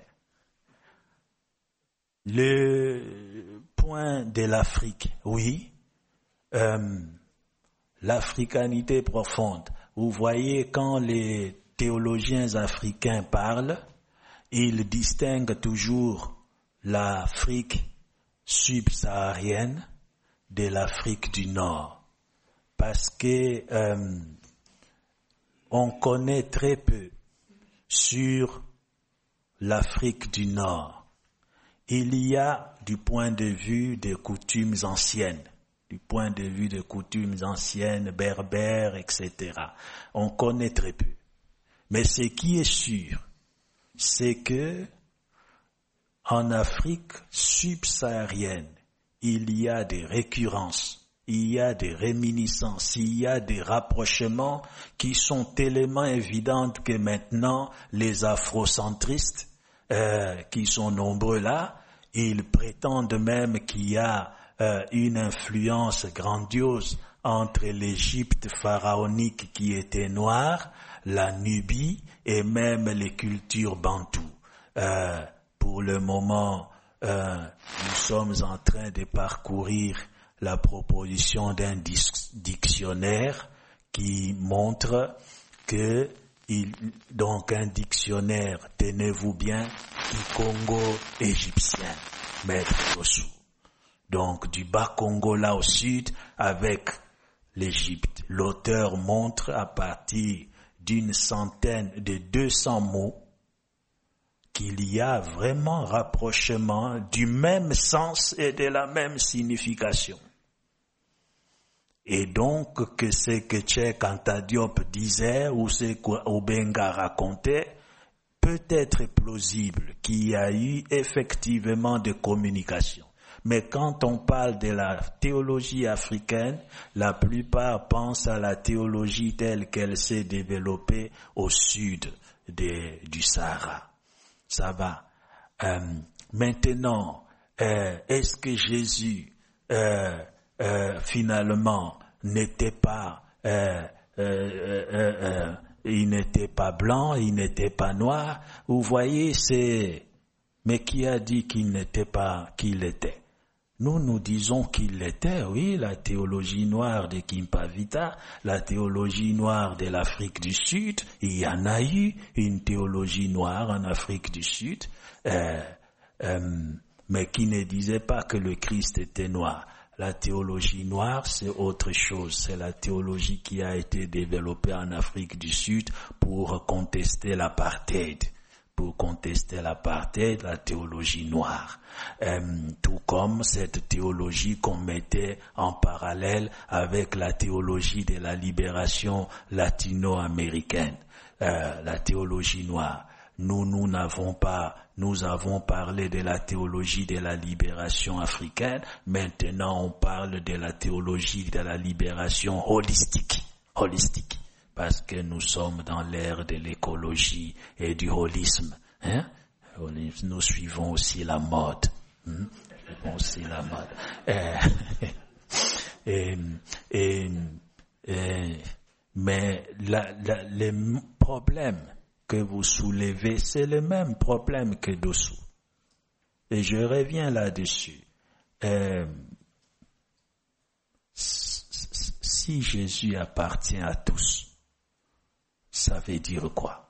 Le point de l'Afrique, oui. L'africanité profonde. Vous voyez, quand les théologiens africains parlent, ils distinguent toujours l'Afrique subsaharienne de l'Afrique du Nord. Parce que on connaît très peu sur l'Afrique du Nord. Il y a, du point de vue des coutumes anciennes, berbères, etc. On connaît très peu. Mais ce qui est sûr, c'est que en Afrique subsaharienne, il y a des récurrences, il y a des réminiscences, il y a des rapprochements qui sont tellement évidents que maintenant les afrocentristes, qui sont nombreux là, ils prétendent même qu'il y a une influence grandiose entre l'Égypte pharaonique qui était noire, la Nubie et même les cultures bantoues. Pour le moment, nous sommes en train de parcourir la proposition d'un dictionnaire qui montre que donc un dictionnaire, tenez-vous bien, du Congo égyptien, Maître Dossou. Donc du Bas-Congo là au sud avec l'Égypte. L'auteur montre à partir d'une centaine de 200 mots qu'il y a vraiment rapprochement du même sens et de la même signification. Et donc que ce que Cheikh Anta Diop disait ou ce qu'Obenga racontait peut être plausible qu'il y a eu effectivement de communication. Mais quand on parle de la théologie africaine, la plupart pensent à la théologie telle qu'elle s'est développée au sud du Sahara. Ça va. Maintenant, est-ce que Jésus finalement n'était pas il n'était pas blanc, il n'était pas noir? Vous voyez, mais qui a dit qu'il n'était pas qu'il était? Nous disons qu'il l'était, oui, la théologie noire de Kimpavita, la théologie noire de l'Afrique du Sud, il y en a eu une théologie noire en Afrique du Sud, mais qui ne disait pas que le Christ était noir. La théologie noire, c'est autre chose. C'est la théologie qui a été développée en Afrique du Sud pour contester l'apartheid. La théologie noire. Tout comme cette théologie qu'on mettait en parallèle avec la théologie de la libération latino-américaine. La théologie noire. Nous avons parlé de la théologie de la libération africaine. Maintenant, on parle de la théologie de la libération holistique. Parce que nous sommes dans l'ère de l'écologie et du holisme. Nous suivons aussi la mode. Mais le problème que vous soulevez, c'est le même problème que Dossou. Et je reviens là-dessus. Si Jésus appartient à tous, ça veut dire quoi?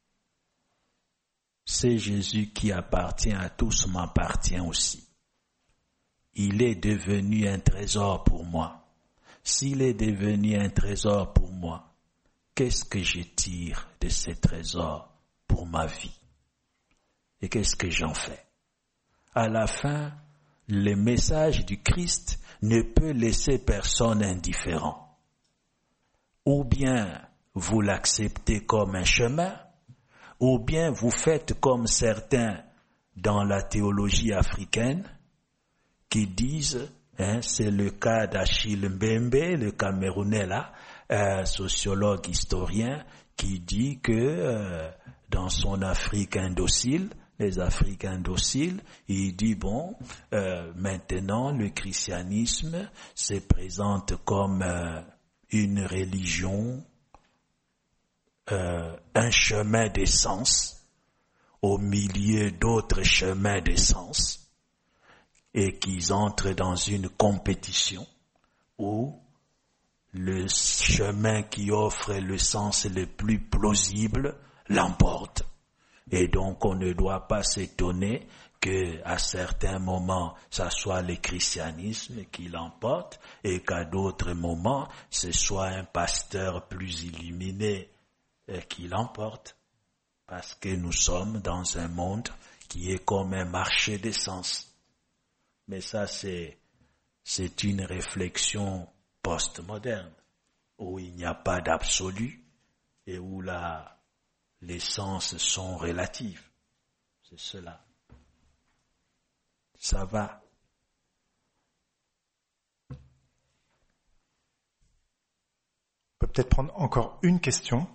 C'est Jésus qui appartient à tous m'appartient aussi. Il est devenu un trésor pour moi. S'il est devenu un trésor pour moi, qu'est-ce que je tire de ce trésor pour ma vie? Et qu'est-ce que j'en fais? À la fin, le message du Christ ne peut laisser personne indifférent. Ou bien vous l'acceptez comme un chemin, ou bien vous faites comme certains dans la théologie africaine qui disent, c'est le cas d'Achille Mbembe, le Camerounais là, sociologue historien, qui dit que dans son Afrique indocile, les Africains dociles, il dit bon, maintenant le christianisme se présente comme une religion, un chemin d'essence au milieu d'autres chemins d'essence, et qu'ils entrent dans une compétition où le chemin qui offre le sens le plus plausible l'emporte. Et donc on ne doit pas s'étonner que à certains moments ça soit le christianisme qui l'emporte et qu'à d'autres moments ce soit un pasteur plus illuminé qui l'emporte, parce que nous sommes dans un monde qui est comme un marché d'essence. Mais ça c'est une réflexion postmoderne où il n'y a pas d'absolu et où les sens sont relatifs. C'est cela. Ça va. On peut peut-être prendre encore une question.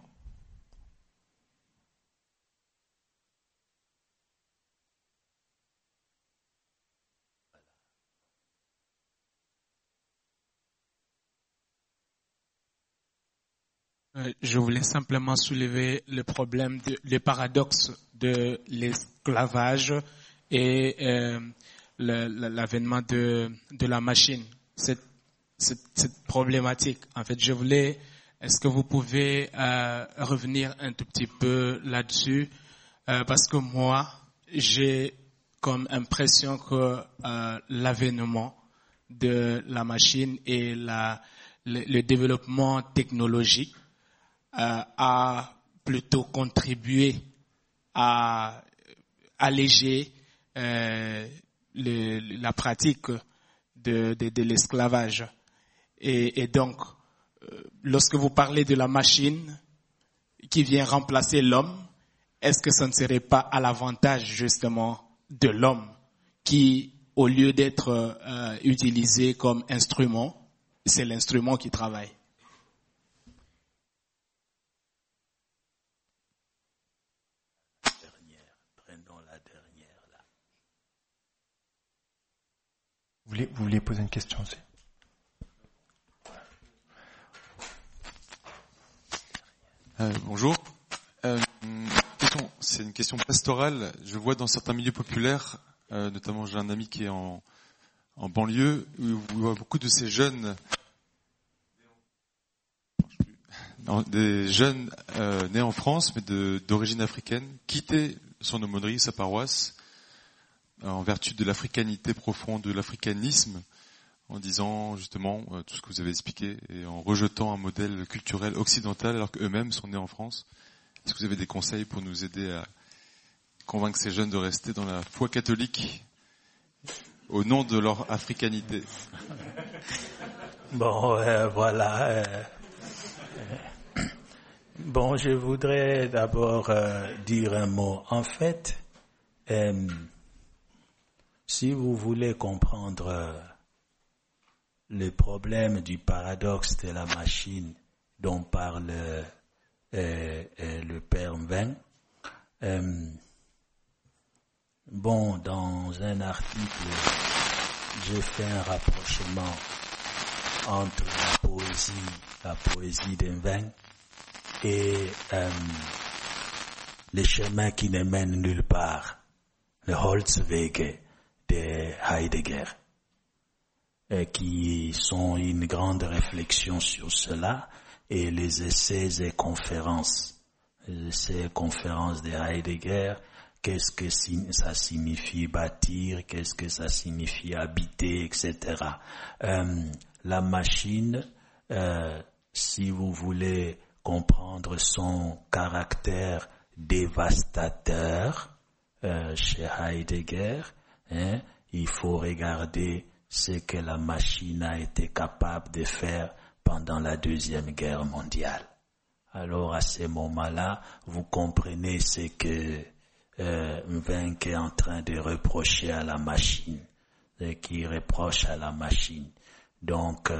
Je voulais simplement soulever le paradoxe de l'esclavage et l'avènement de la machine. Cette problématique, en fait, est-ce que vous pouvez revenir un tout petit peu là-dessus, parce que moi, j'ai comme impression que l'avènement de la machine et le développement technologique a plutôt contribué à alléger la pratique de l'esclavage. Et donc, lorsque vous parlez de la machine qui vient remplacer l'homme, est-ce que ça ne serait pas à l'avantage justement de l'homme qui, au lieu d'être utilisé comme instrument, c'est l'instrument qui travaille? Vous vouliez poser une question aussi? Bonjour. C'est une question pastorale. Je vois dans certains milieux populaires, notamment j'ai un ami qui est en banlieue, où on voit beaucoup de ces jeunes, des jeunes nés en France, mais d'origine africaine, quitter son aumônerie, sa paroisse, en vertu de l'africanité profonde, de l'africanisme, en disant justement tout ce que vous avez expliqué, et en rejetant un modèle culturel occidental alors qu'eux-mêmes sont nés en France. Est-ce que vous avez des conseils pour nous aider à convaincre ces jeunes de rester dans la foi catholique au nom de leur africanité? Bon, voilà. Bon, je voudrais d'abord dire un mot. En fait, si vous voulez comprendre le problème du paradoxe de la machine dont parle le Père Mveng, bon, dans un article, j'ai fait un rapprochement entre la poésie de Mveng et les chemins qui ne mènent nulle part, le Holzwege de Heidegger, qui sont une grande réflexion sur cela, et les essais et conférences. Les essais et conférences de Heidegger, qu'est-ce que ça signifie bâtir, qu'est-ce que ça signifie habiter, etc. La machine, si vous voulez comprendre son caractère dévastateur chez Heidegger, il faut regarder ce que la machine a été capable de faire pendant la Deuxième Guerre mondiale. Alors à ce moment-là, vous comprenez ce que Mveng est en train de reprocher à la machine, qui reproche à la machine. Donc,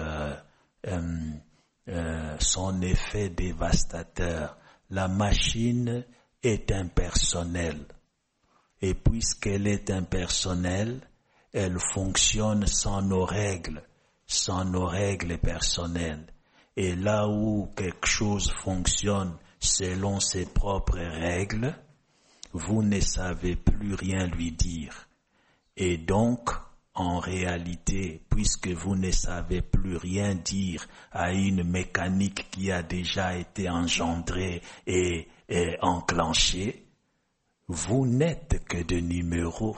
son effet dévastateur, la machine est impersonnelle. Et puisqu'elle est impersonnelle, elle fonctionne sans nos règles personnelles. Et là où quelque chose fonctionne selon ses propres règles, vous ne savez plus rien lui dire. Et donc, en réalité, puisque vous ne savez plus rien dire à une mécanique qui a déjà été engendrée et enclenchée, vous n'êtes que des numéros.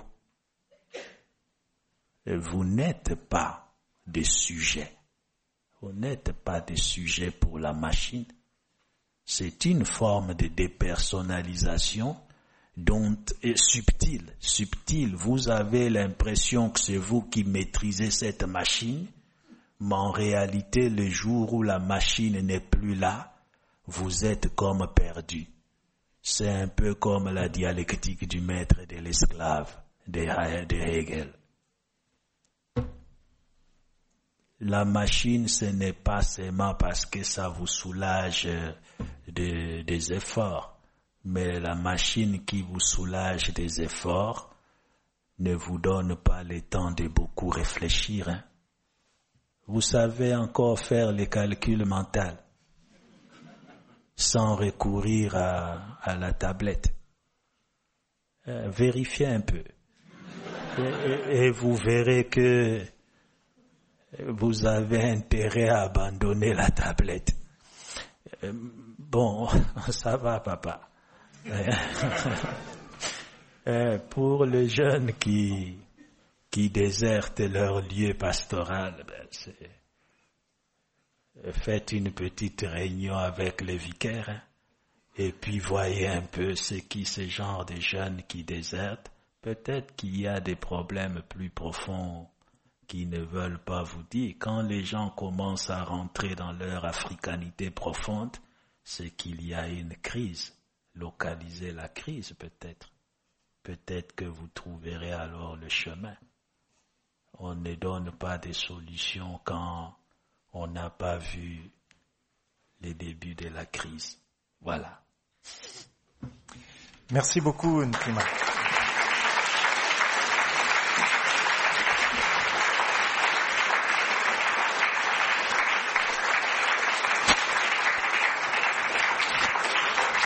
Vous n'êtes pas des sujets. Vous n'êtes pas des sujets pour la machine. C'est une forme de dépersonnalisation dont est subtile. Vous avez l'impression que c'est vous qui maîtrisez cette machine, mais en réalité, le jour où la machine n'est plus là, vous êtes comme perdu. C'est un peu comme la dialectique du maître et de l'esclave de Hegel. La machine, ce n'est pas seulement parce que ça vous soulage des efforts, mais la machine qui vous soulage des efforts ne vous donne pas le temps de beaucoup réfléchir. Hein? Vous savez encore faire les calculs mentaux sans recourir à la tablette. Vérifiez un peu. Et vous verrez que vous avez intérêt à abandonner la tablette. Bon, ça va, papa. Pour les jeunes qui désertent leur lieu pastoral, faites une petite réunion avec le vicaire, hein, et puis voyez un peu ce genre de jeunes qui désertent. Peut-être qu'il y a des problèmes plus profonds qui ne veulent pas vous dire. Quand les gens commencent à rentrer dans leur africanité profonde, c'est qu'il y a une crise. Localisez la crise peut-être. Peut-être que vous trouverez alors le chemin. On ne donne pas des solutions quand on n'a pas vu les débuts de la crise. Voilà. Merci beaucoup, Nkrumah.